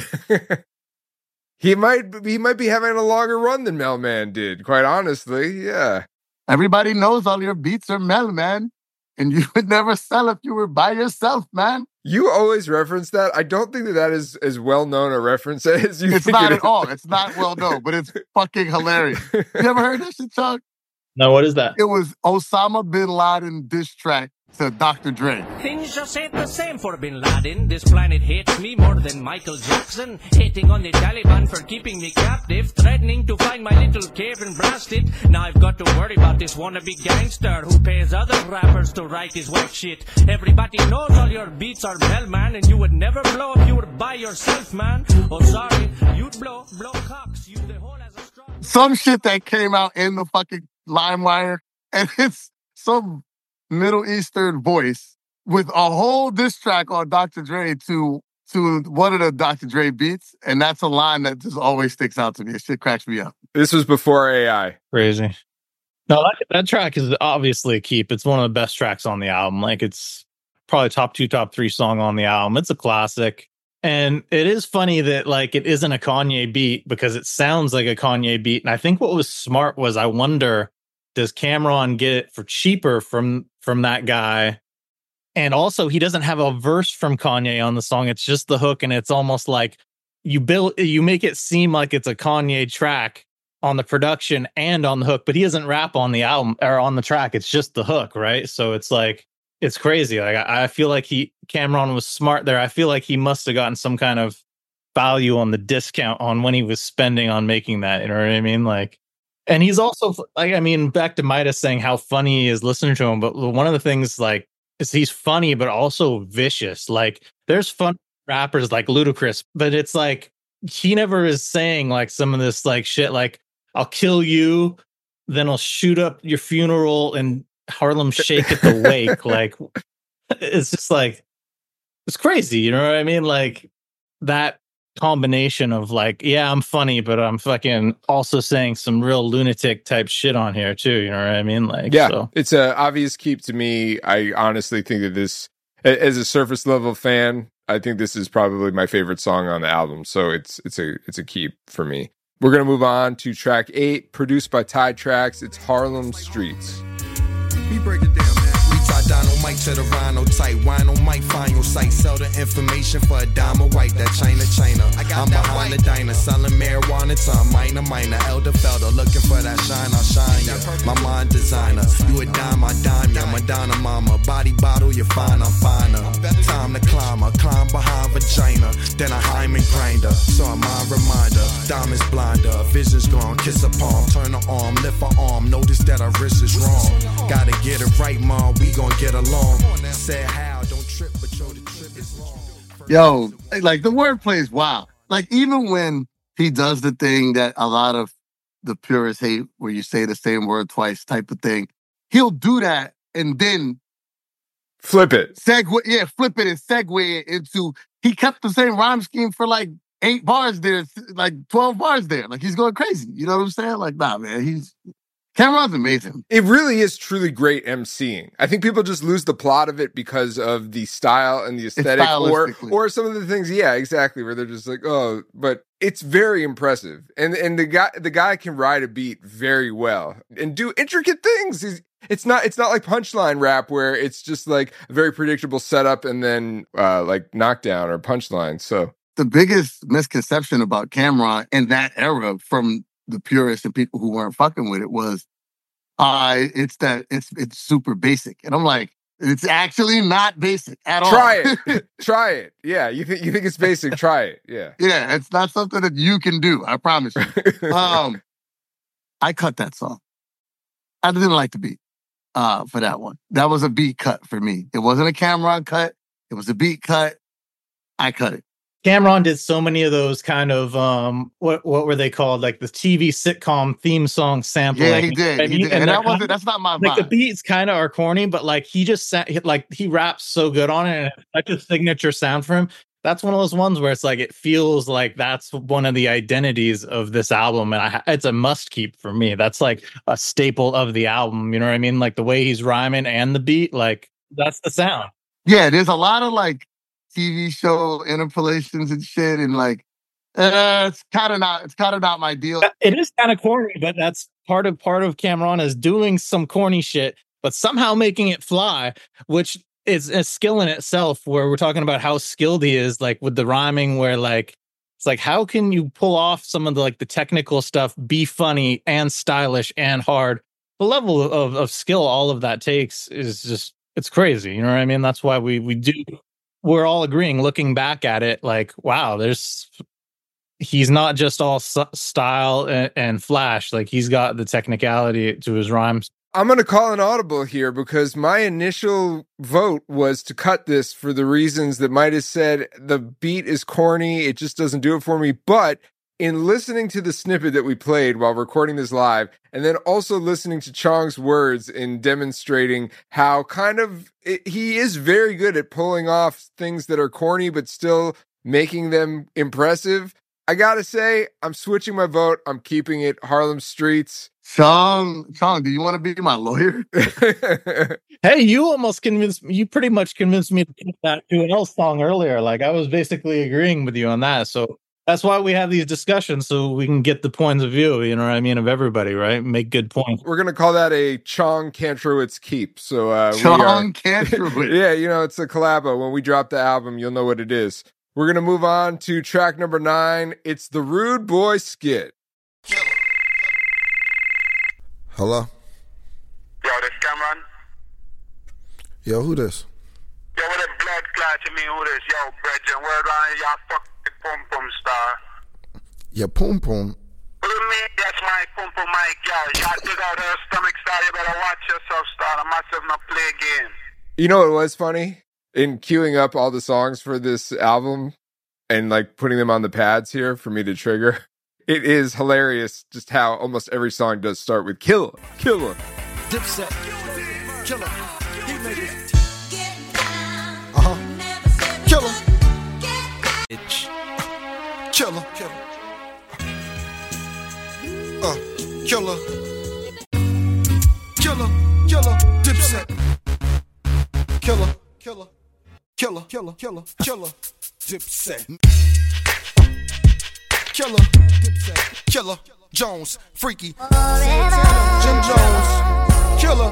he might he might be having a longer run than Melman did. Quite honestly, yeah. Everybody knows all your beats are Melman, and you would never sell if you were by yourself, man. You always reference that. I don't think that that is as well known a reference as you It's think not it at all. It's not well known, but it's fucking hilarious. You ever heard that shit, Chuck? No, what is that? It was Osama bin Laden diss track to Doctor Dre. Things just ain't the same for Bin Laden. This planet hates me more than Michael Jackson. Hating on the Taliban for keeping me captive. Threatening to find my little cave and blast it. Now I've got to worry about this wannabe gangster who pays other rappers to write his whack shit. Everybody knows all your beats are Melman, and you would never blow if you were by yourself, man. Oh, sorry, you'd blow, blow cocks. Use the hole as a straw. Some shit that came out in the fucking LimeWire, and it's some Middle Eastern voice with a whole diss track on Doctor Dre to to one of the Doctor Dre beats, and that's a line that just always sticks out to me. It shit cracks me up. This was before A I. Crazy. No, that, that track is obviously a keep. It's one of the best tracks on the album. Like, it's probably top two, top three song on the album. It's a classic. And it is funny that, like, it isn't a Kanye beat because it sounds like a Kanye beat. And I think what was smart was, I wonder, does Cameron get it for cheaper from from that guy? And also, he doesn't have a verse from Kanye on the song. It's just the hook, and it's almost like you build, you make it seem like it's a Kanye track on the production and on the hook, but he doesn't rap on the album or on the track. It's just the hook, right? So it's like, it's crazy. Like, I, I feel like he Cameron was smart there. I feel like he must have gotten some kind of value on the discount on when he was spending on making that. You know what I mean? Like, and he's also like, I mean, back to Midas saying how funny he is listening to him, but one of the things, like, is he's funny, but also vicious. Like, there's fun rappers like Ludacris, but it's like, he never is saying like some of this like shit, like, I'll kill you, then I'll shoot up your funeral and Harlem Shake at the wake. Like, it's just like, it's crazy. You know what I mean? Like, that combination of like, yeah, I'm funny, but I'm fucking also saying some real lunatic type shit on here too. You know what I mean? Like, yeah, so. It's a obvious keep to me. I honestly think that this, as a surface level fan, I think this is probably my favorite song on the album. So it's it's a it's a keep for me. We're gonna move on to track eight, produced by Tide Tracks. It's Harlem Streets. We break it down, man. We tie dynamite to the rhino tight. Wino might find your site. Sell the information for a dime of white. That China, China. I'm behind the diner. Selling marijuana to a minor, minor. Elder Felder. Looking for that shine, I'll shine ya. My mind designer. You a dime, I dime ya. Madonna mama. Body bottle, you're fine, I'm finer. Time to climb. I climb behind vagina. Then a hymen grinder. So a mind reminder. Diamonds blinder. Vision's gone. Kiss a palm. Turn her arm. Lift her arm. Notice that her wrist is wrong. Gotta get it right, mom. We gon' get along. Said how, don't trip, but yo, the trip is long. Yo, like the wordplay is wild. Like even when he does the thing that a lot of the purists hate, where you say the same word twice type of thing, he'll do that and then flip it. Segue, yeah, flip it and segue it into, he kept the same rhyme scheme for like eight bars there, like twelve bars there. Like he's going crazy. You know what I'm saying? Like, nah, man, he's, Cam'ron's amazing. It really is truly great emceeing. I think people just lose the plot of it because of the style and the aesthetic, or or some of the things. Yeah, exactly. Where they're just like, oh, but it's very impressive, and and the guy the guy can ride a beat very well and do intricate things. He's, it's not it's not like punchline rap where it's just like a very predictable setup and then uh, like knockdown or punchline. So the biggest misconception about Cam'ron in that era from the purists and people who weren't fucking with it was, uh, it's that it's it's super basic. And I'm like, it's actually not basic at all. Try it. Try it. Yeah. You think you think it's basic, try it. Yeah. Yeah, it's not something that you can do, I promise you. um, I cut that song. I didn't like the beat uh, for that one. That was a beat cut for me. It wasn't a Cam'ron cut. It was a beat cut. I cut it. Cam'ron did so many of those kind of um what what were they called, like the T V sitcom theme song sampling. Yeah, he did. I mean, he did. and, and that wasn't wasn't. That's not my like vibe. the beats kind of are corny, but like he just sa- like he raps so good on it, and it's such a signature sound for him. That's one of those ones where it's like it feels like that's one of the identities of this album, and I, it's a must keep for me. That's like a staple of the album. You know what I mean? Like the way he's rhyming and the beat, like that's the sound. Yeah, there's a lot of like T V show interpolations and shit, and like uh, it's kind of not it's kind of not my deal. It is kind of corny, but that's part of part of Cam'ron is doing some corny shit, but somehow making it fly, which is a skill in itself. Where we're talking about how skilled he is, like with the rhyming, where like it's like how can you pull off some of the like the technical stuff, be funny and stylish and hard. The level of of skill all of that takes is just it's crazy. You know what I mean? That's why we we do. We're all agreeing, looking back at it, like, wow, there's, he's not just all s- style and, and flash. Like, he's got the technicality to his rhymes. I'm going to call an audible here because my initial vote was to cut this for the reasons that Midas said. The beat is corny. It just doesn't do it for me. But in listening to the snippet that we played while recording this live, and then also listening to Chong's words in demonstrating how kind of it, he is very good at pulling off things that are corny, but still making them impressive. I gotta say, I'm switching my vote. I'm keeping it Harlem Streets. Chong, Chong, do you want to be my lawyer? Hey, you almost convinced me. You pretty much convinced me to pick that two L song earlier. Like, I was basically agreeing with you on that. So that's why we have these discussions, so we can get the points of view, you know what I mean, of everybody, right? Make good points. We're going to call that a Chong Kantrowitz keep. So, uh, Chong we are, Kantrowitz. Yeah, you know, it's a collabo. When we drop the album, you'll know what it is. We're going to move on to track number nine. It's the Rude Boy Skit. Hello? Yo, this Cam'ron. Yo, who this? Yo, what a blood clot to me, who this? Yo, Bridget, word on y'all fuck the pum pum star. Your pum pum. What do you mean? That's my pum pum, my girl. Y'all dig out her stomach, star. You better watch yourself, star. The massive not play game. You know what was funny? In queuing up all the songs for this album and like putting them on the pads here for me to trigger, it is hilarious just how almost every song does start with Killer, Killer. Dipset, Killer, he made it. Uh-huh. Killer. Bitch. Killer. Uh, killer. Killer, killer, Dipset. Killer, killer, killer, killer, killer, killer, Dipset. Killer, Dipset. Killer, Jones, Freaky. Jim Jones, Killer.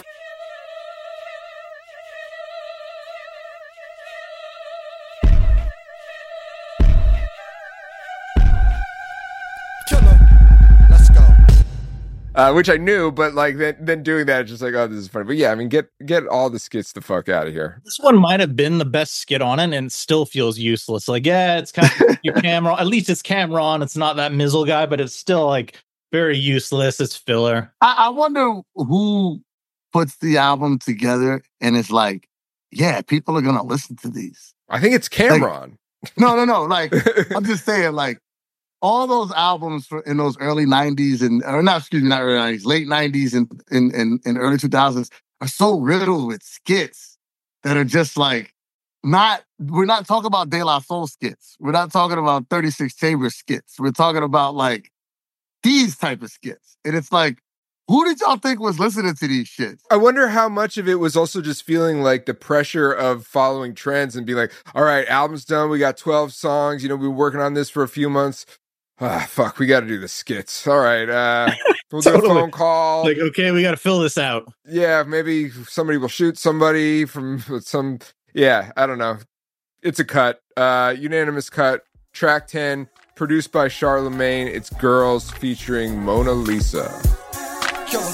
Uh, which I knew, but like then, then doing that, just like, oh, this is funny. But yeah, I mean, get get all the skits the fuck out of here. This one might have been the best skit on it, and it still feels useless. Like, yeah, it's kind of your Cameron. At least it's Cameron. It's not that Mizzle guy, but it's still like very useless. It's filler. I, I wonder who puts the album together and it's like, yeah, people are gonna listen to these. I think it's Cameron. Like, no, no, no. Like, I'm just saying, like. All those albums in those early nineties and, or not, excuse me, not early nineties, late nineties and in, in, in early two thousands are so riddled with skits that are just like, not, we're not talking about De La Soul skits. We're not talking about thirty-six Chambers skits. We're talking about like these type of skits. And it's like, who did y'all think was listening to these shits? I wonder how much of it was also just feeling like the pressure of following trends and being like, all right, album's done. We got twelve songs. You know, we've been working on this for a few months. Ah, fuck, we got to do the skits. All right, uh, we'll do totally. a phone call. Like, okay, we got to fill this out. Yeah, maybe somebody will shoot somebody from some, yeah, I don't know. It's a cut. Uh, unanimous cut. Track ten, produced by Charlemagne. It's Girls featuring Mona Lisa. Killer.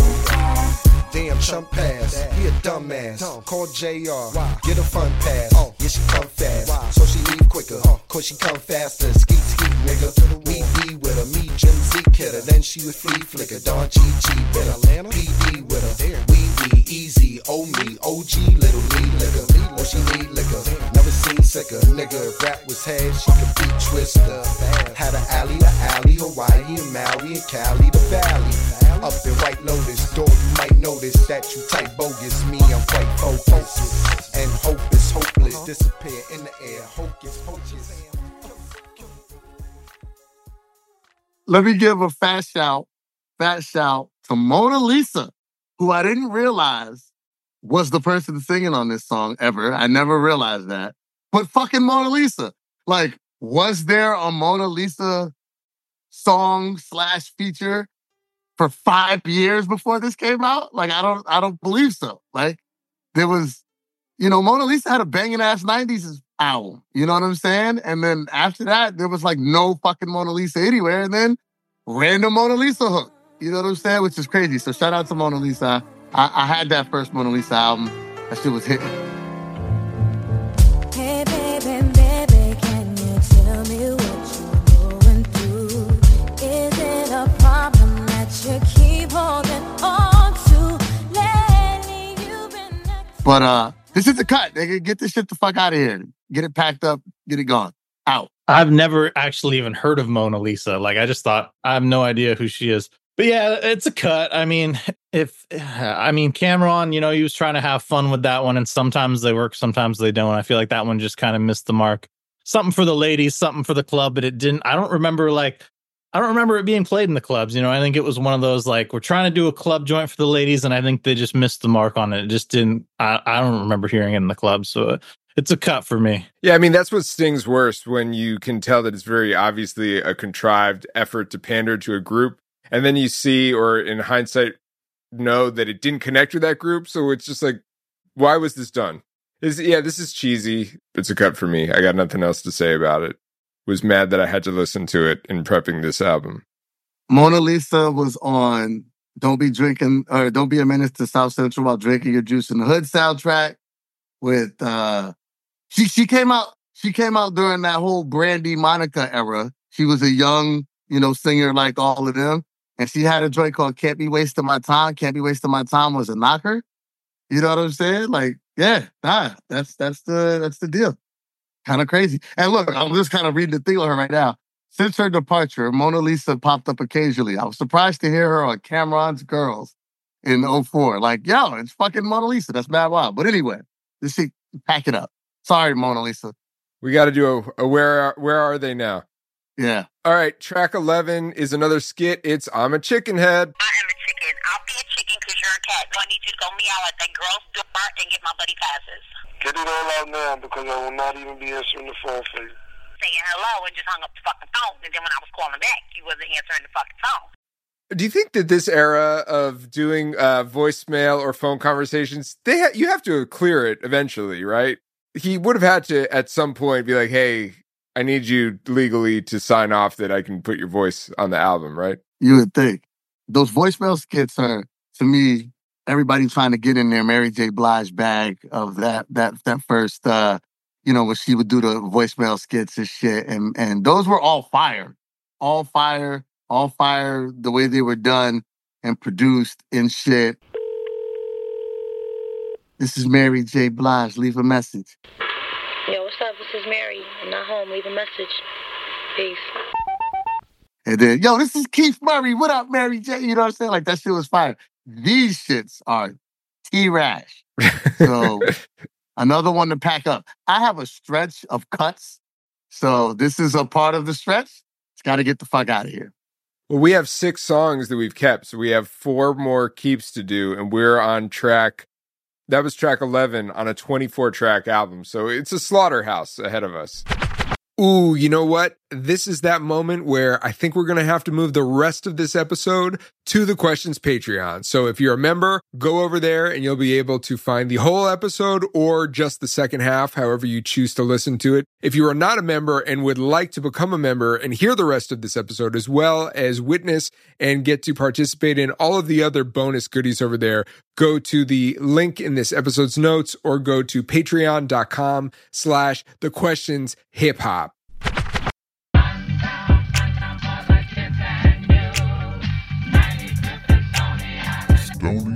Damn, chump pass. He a dumbass. Call J R. Get a fun pass. Yeah, she come fast. So she leave quicker. Cause she come faster. Skeet, skeet, nigga. We be with her. Me, Jim Zeke hit her. Then she would flea flicker. Don G G with her. P D with her. We be easy. Oh me. O G little me liquor. Oh, she need liquor. Never seen sicker. Nigga, if rap was head, she could beat Twister. Had an alley to alley. Hawaii and Maui and Cali to Valley. Up in White Lotus, door you might notice that you type bogus. Me, I'm quite focused. And hope is hopeless. Disappear in the air. Hocus pocus. Let me give a fat shout, fat shout to Mona Lisa, who I didn't realize was the person singing on this song ever. I never realized that. But fucking Mona Lisa. Like, was there a Mona Lisa song slash feature for five years before this came out? Like, I don't, I don't believe so. Like, there was, you know, Mona Lisa had a banging ass nineties album. You know what I'm saying? And then after that, there was like no fucking Mona Lisa anywhere. And then random Mona Lisa hook. You know what I'm saying? Which is crazy. So shout out to Mona Lisa. I, I had that first Mona Lisa album. That shit was hitting. Hey, baby, baby, can you tell me what you're going through? Is it a problem you keep holding on to? Lately you've been acting. But uh, this is the cut. They can get this shit the fuck out of here. Get it packed up. Get it gone. Out. I've never actually even heard of Mona Lisa. Like, I just thought, I have no idea who she is. But yeah, it's a cut. I mean, if, I mean, Cameron, you know, he was trying to have fun with that one, and sometimes they work, sometimes they don't. I feel like that one just kind of missed the mark. Something for the ladies, something for the club, but it didn't. I don't remember, like, I don't remember it being played in the clubs. You know, I think it was one of those, like, we're trying to do a club joint for the ladies, and I think they just missed the mark on it. It just didn't, I, I don't remember hearing it in the clubs. So it's a cut for me. Yeah, I mean, that's what stings worst, when you can tell that it's very obviously a contrived effort to pander to a group. And then you see, or in hindsight, know that it didn't connect with that group. So it's just like, why was this done? Is yeah, this is cheesy. It's a cut for me. I got nothing else to say about it. Was mad that I had to listen to it in prepping this album. Mona Lisa was on Don't Be Drinking, or Don't Be a Menace to South Central While Drinking Your Juice in the Hood soundtrack with, uh, she, she came out, she came out during that whole Brandy Monica era. She was a young, you know, singer like all of them. And she had a joint called Can't Be Wasting My Time. Can't Be Wasting My Time was a knocker. You know what I'm saying? Like, yeah, nah, that's, that's the, that's the deal. Kind of crazy. And look, I'm just kind of reading the thing on her right now. Since her departure, Mona Lisa popped up occasionally. I was surprised to hear her on Cameron's Girls in oh four. Like, yo, it's fucking Mona Lisa. That's mad wild. But anyway, this shit, pack it up. Sorry, Mona Lisa. We got to do a, a where are, where are they now? Yeah. All right, track eleven is another skit. It's I'm a Chicken Head. I am a chicken. I'll be a chicken because you're a cat. So I need you to go meow at that girl's door and get my buddy passes. Get it all out now because I will not even be answering the phone for you. Saying hello and just hung up the fucking phone. And then when I was calling back, you wasn't answering the fucking phone. Do you think that this era of doing uh, voicemail or phone conversations, they ha- you have to clear it eventually, right? He would have had to at some point be like, hey, I need you legally to sign off that I can put your voice on the album, right? You would think. Those voicemail skits are, to me, everybody trying to get in their Mary J. Blige bag of that that that first, uh, you know, where she would do the voicemail skits and shit. And, and those were all fire. All fire. All fire the way they were done and produced and shit. This is Mary J. Blige. Leave a message. Yo, what's up? This is Mary. I'm not home. Leave a message. Peace. And then, yo, this is Keith Murray. What up, Mary J? You know what I'm saying? Like, that shit was fire. These shits are T-Rash. So, another one to pack up. I have a stretch of cuts. So, this is a part of the stretch. It's got to get the fuck out of here. Well, we have six songs that we've kept. So, we have four more keeps to do. And we're on track. That was track eleven on a twenty-four track album. So it's a slaughterhouse ahead of us. Ooh, you know what? This is that moment where I think we're going to have to move the rest of this episode to the Questions Patreon. So if you're a member, go over there and you'll be able to find the whole episode or just the second half, however you choose to listen to it. If you are not a member and would like to become a member and hear the rest of this episode, as well as witness and get to participate in all of the other bonus goodies over there, go to the link in this episode's notes or go to patreon.com slash the questions hip hop. Stony